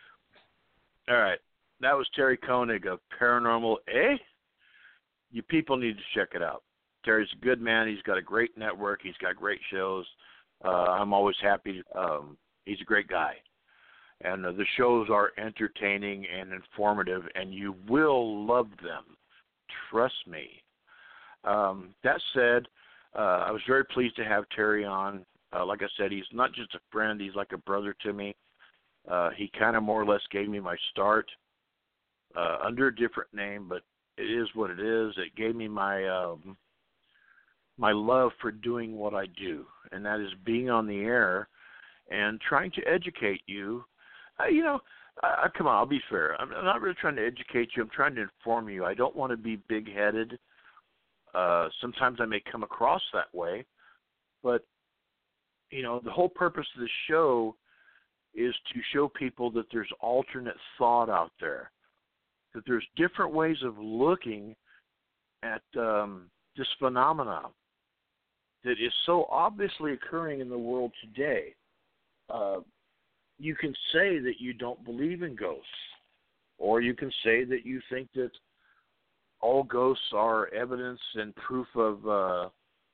Speaker 2: All right. That was Terry Koenig of Paranormal A. You people need to check it out. Terry's a good man. He's got a great network. He's got great shows. Uh, I'm always happy. Um, he's a great guy. And uh, the shows are entertaining and informative, and you will love them. Trust me. Um, that said, uh, I was very pleased to have Terry on. Uh, like I said, he's not just a friend. He's like a brother to me. Uh, he kind of more or less gave me my start uh, under a different name, but it is what it is. It gave me my um, my love for doing what I do, and that is being on the air and trying to educate you. Uh, you know, uh, come on, I'll be fair. I'm, I'm not really trying to educate you. I'm trying to inform you. I don't want to be big-headed. Uh, sometimes I may come across that way, but, you know, the whole purpose of the show is to show people that there's alternate thought out there, that there's different ways of looking at um, this phenomenon that is so obviously occurring in the world today. Uh, you can say that you don't believe in ghosts, or you can say that you think that all ghosts are evidence and proof of uh,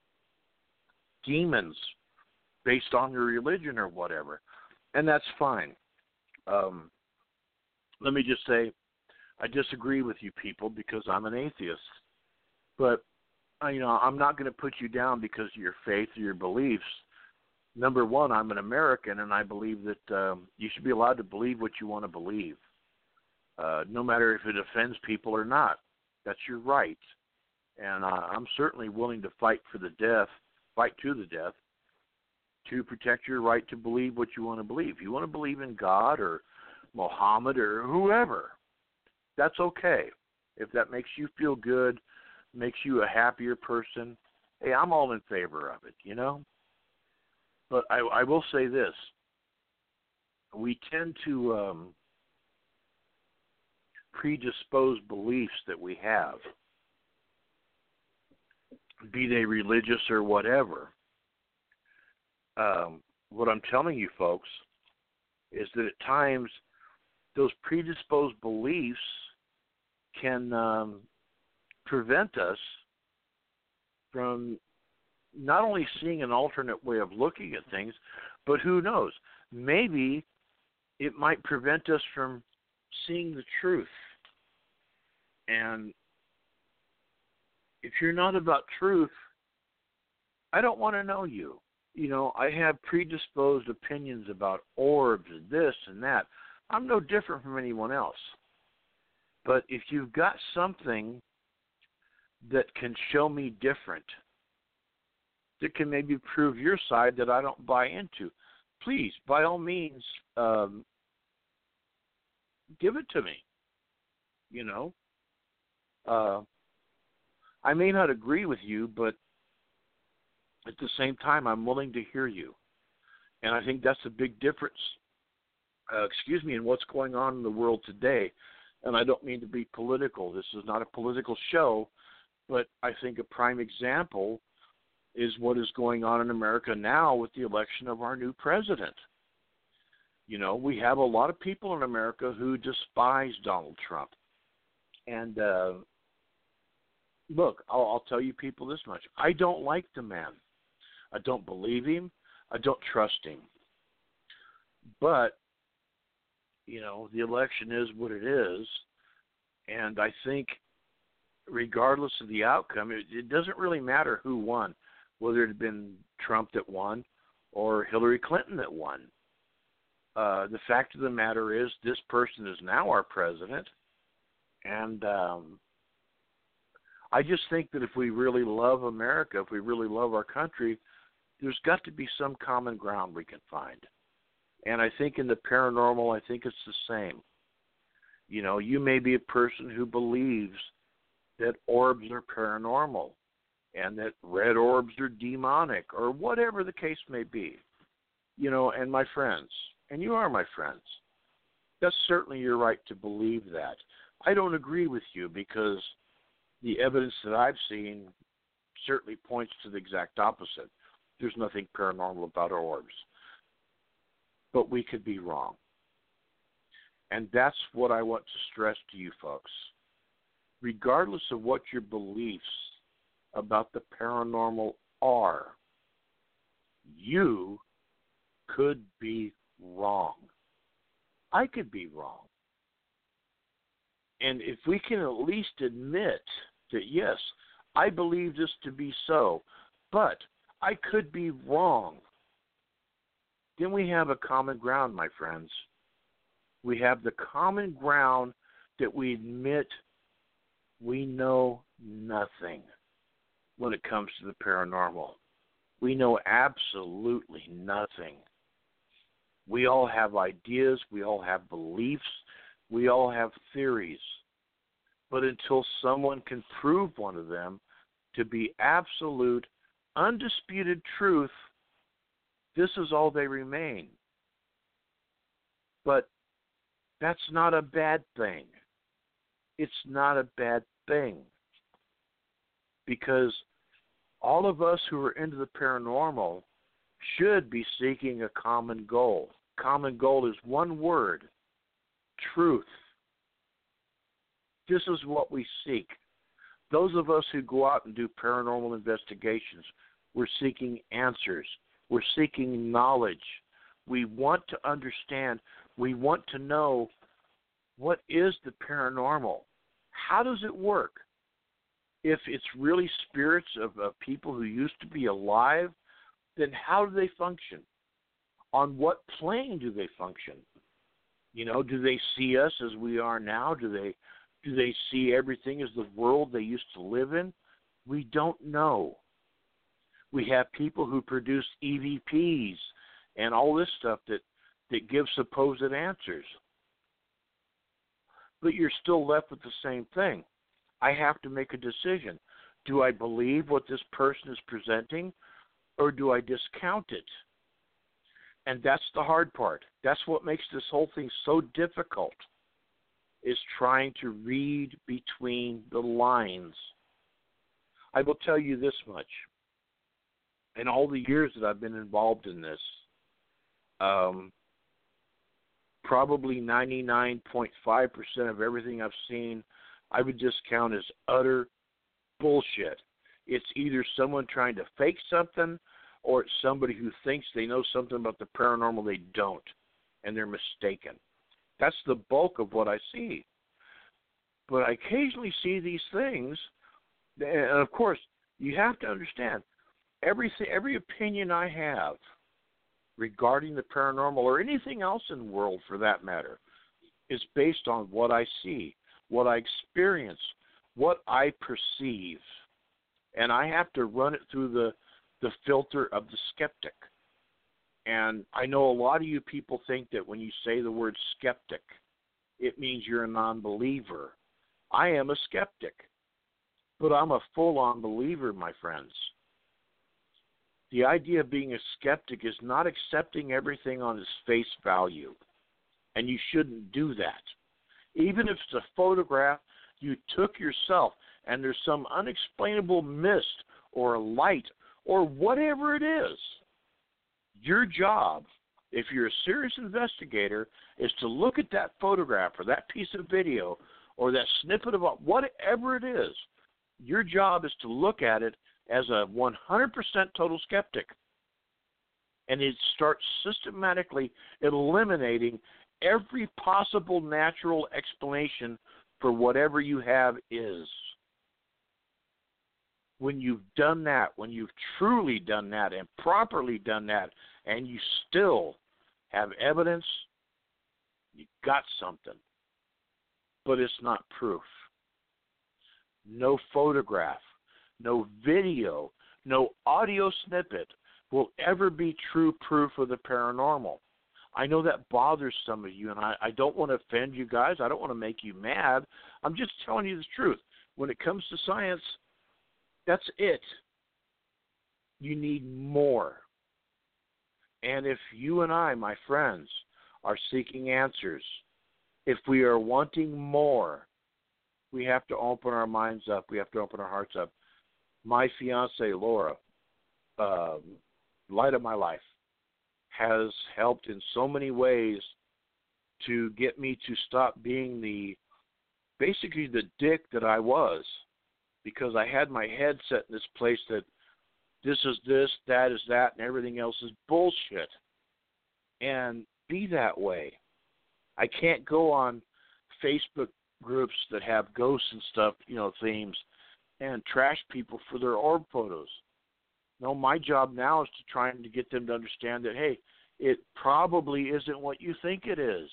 Speaker 2: demons based on your religion or whatever, and that's fine. Um, let me just say, I disagree with you people because I'm an atheist, But, uh, you know, I'm not going to put you down because of your faith or your beliefs. Number one, I'm an American, and I believe that um, you should be allowed to believe what you want to believe, uh, no matter if it offends people or not. That's your right. And uh, I'm certainly willing to fight for the death, fight to the death, to protect your right to believe what you want to believe. If you want to believe in God or Muhammad or whoever, that's okay. If that makes you feel good, makes you a happier person, hey, I'm all in favor of it, you know? But I, I will say this. We tend to um, predispose beliefs that we have, be they religious or whatever. Um, what I'm telling you folks is that at times those predisposed beliefs can um, prevent us from not only seeing an alternate way of looking at things, but who knows, maybe it might prevent us from seeing the truth. And if you're not about truth, I don't want to know you. You know, I have predisposed opinions about orbs and this and that. I'm no different from anyone else. But if you've got something that can show me different, that can maybe prove your side that I don't buy into, please, by all means, um, give it to me. You know, uh, I may not agree with you, but at the same time, I'm willing to hear you. And I think that's a big difference, uh, excuse me, in what's going on in the world today. And I don't mean to be political. This is not a political show, but I think a prime example is what is going on in America now with the election of our new president. You know, we have a lot of people in America who despise Donald Trump. And uh, look, I'll, I'll tell you people this much. I don't like the man. I don't believe him. I don't trust him. But, you know, the election is what it is. And I think regardless of the outcome, it, it doesn't really matter who won, whether it had been Trump that won or Hillary Clinton that won. Uh, the fact of the matter is this person is now our president. And um, I just think that if we really love America, if we really love our country, there's got to be some common ground we can find. And I think in the paranormal, I think it's the same. You know, you may be a person who believes that orbs are paranormal and that red orbs are demonic or whatever the case may be. You know, and my friends, and you are my friends, that's certainly your right to believe that. I don't agree with you because the evidence that I've seen certainly points to the exact opposite. There's nothing paranormal about orbs. But we could be wrong. And that's what I want to stress to you folks. Regardless of what your beliefs about the paranormal are, you could be wrong. I could be wrong. And if we can at least admit that, yes, I believe this to be so, but I could be wrong, then we have a common ground, my friends. We have the common ground that we admit we know nothing when it comes to the paranormal. We know absolutely nothing. We all have ideas. We all have beliefs. We all have theories. But until someone can prove one of them to be absolute, undisputed truth, this is all they remain. But that's not a bad thing. It's not a bad thing. Because all of us who are into the paranormal should be seeking a common goal. Common goal is one word: truth. This is what we seek. Those of us who go out and do paranormal investigations, we're seeking answers. We're seeking knowledge. We want to understand. We want to know, what is the paranormal? How does it work? If it's really spirits of, of people who used to be alive, then how do they function? On what plane do they function? You know, do they see us as we are now? Do they do they see everything as the world they used to live in? We don't know. We have people who produce E V Ps and all this stuff that, that give supposed answers. But you're still left with the same thing. I have to make a decision. Do I believe what this person is presenting, or do I discount it? And that's the hard part. That's what makes this whole thing so difficult, is trying to read between the lines. I will tell you this much. In all the years that I've been involved in this, um, probably ninety-nine point five percent of everything I've seen, I would discount as utter bullshit. It's either someone trying to fake something, or it's somebody who thinks they know something about the paranormal they don't, and they're mistaken. That's the bulk of what I see. But I occasionally see these things, and of course, you have to understand, everything, every opinion I have regarding the paranormal, or anything else in the world for that matter, is based on what I see, what I experience, what I perceive. And I have to run it through the, the filter of the skeptic. And I know a lot of you people think that when you say the word skeptic, it means you're a non-believer. I am a skeptic, but I'm a full-on believer, my friends. The idea of being a skeptic is not accepting everything on its face value, and you shouldn't do that. Even if it's a photograph you took yourself and there's some unexplainable mist or a light or whatever it is, your job, if you're a serious investigator, is to look at that photograph or that piece of video or that snippet of whatever it is. Your job is to look at it as a one hundred percent total skeptic. And it starts systematically eliminating every possible natural explanation for whatever you have is. When you've done that, when you've truly done that and properly done that, and you still have evidence, you got something. But it's not proof. No photograph, no video, no audio snippet will ever be true proof of the paranormal. I know that bothers some of you, and I, I don't want to offend you guys. I don't want to make you mad. I'm just telling you the truth. When it comes to science, that's it. You need more. And if you and I, my friends, are seeking answers, if we are wanting more, we have to open our minds up. We have to open our hearts up. My fiancée, Laura, uh, light of my life, has helped in so many ways to get me to stop being the, basically the dick that I was, because I had my head set in this place that this is this, that is that, and everything else is bullshit. And be that way. I can't go on Facebook groups that have ghosts and stuff, you know, themes, and trash people for their orb photos. No, my job now is to try to get them to understand that, hey, it probably isn't what you think it is.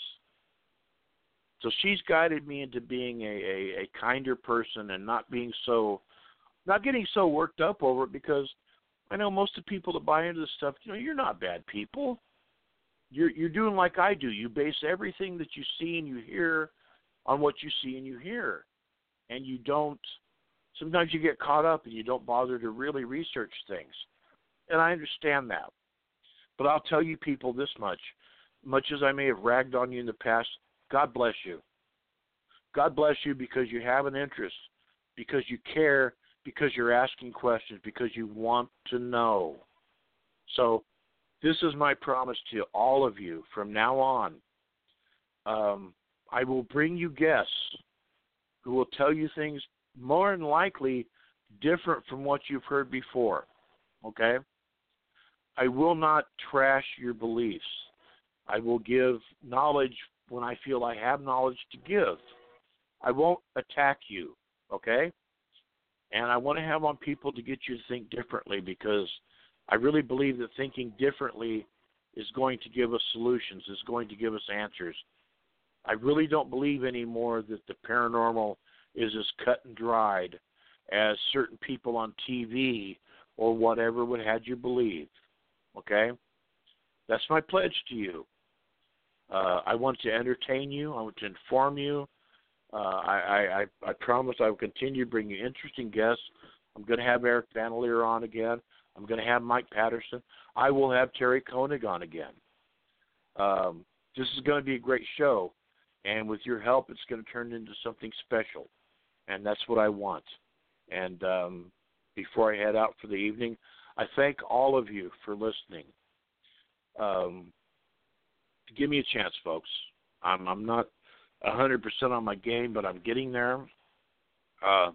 Speaker 2: So she's guided me into being a, a, a kinder person and not being so, not getting so worked up over it, because I know most of the people that buy into this stuff, you know, you're not bad people. You're you're doing like I do. You base everything that you see and you hear on what you see and you hear. And you don't, sometimes you get caught up and you don't bother to really research things. And I understand that. But I'll tell you people this much. Much as I may have ragged on you in the past, God bless you. God bless you because you have an interest, because you care, because you're asking questions, because you want to know. So this is my promise to all of you from now on. Um, I will bring you guests who will tell you things more than likely different from what you've heard before, okay? I will not trash your beliefs. I will give knowledge when I feel I have knowledge to give. I won't attack you, okay? And I want to have on people to get you to think differently, because I really believe that thinking differently is going to give us solutions, is going to give us answers. I really don't believe anymore that the paranormal is as cut and dried as certain people on T V or whatever would have you believe. Okay? That's my pledge to you. Uh, I want to entertain you. I want to inform you. Uh, I, I, I promise I will continue to bring you interesting guests. I'm going to have Eric Van Leer on again. I'm going to have Mike Patterson. I will have Terry Koenig on again. Um, this is going to be a great show, and with your help, it's going to turn into something special, and that's what I want. And um, before I head out for the evening, I thank all of you for listening. Um, give me a chance, folks. I'm, I'm not one hundred percent on my game, but I'm getting there. Uh,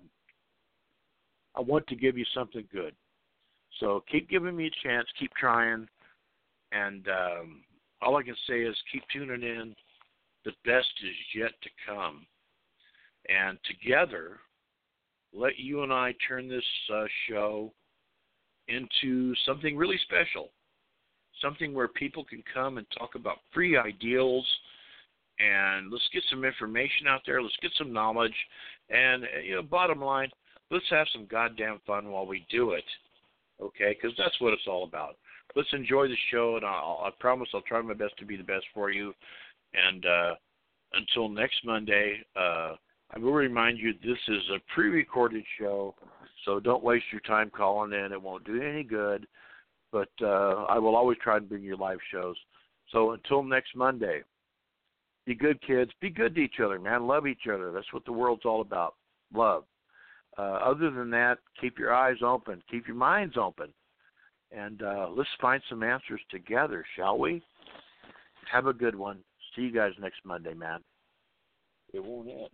Speaker 2: I want to give you something good. So keep giving me a chance, keep trying, and um, all I can say is keep tuning in. The best is yet to come. And together, let you and I turn this uh, show into something really special, something where people can come and talk about free ideals, and let's get some information out there. Let's get some knowledge. And, you know, bottom line, let's have some goddamn fun while we do it, okay? Because that's what it's all about. Let's enjoy the show, and I'll, I promise I'll try my best to be the best for you. And uh, until next Monday, uh, I will remind you this is a pre-recorded show, so don't waste your time calling in. It won't do you any good. But uh, I will always try to bring you live shows. So until next Monday, be good, kids. Be good to each other, man. Love each other. That's what the world's all about, love. Uh, other than that, keep your eyes open. Keep your minds open. And uh, let's find some answers together, shall we? Have a good one. See you guys next Monday, man. It won't end.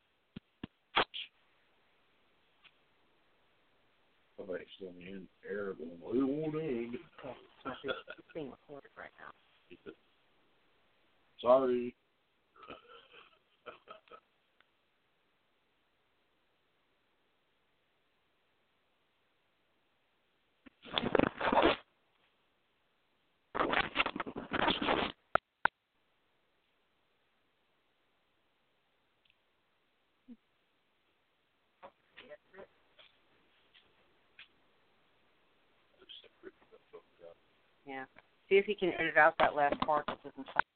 Speaker 2: Somebody's still in air. It won't end.
Speaker 4: It's being recorded right now.
Speaker 2: Sorry.
Speaker 4: Yeah. See if you can edit out that last part that doesn't sound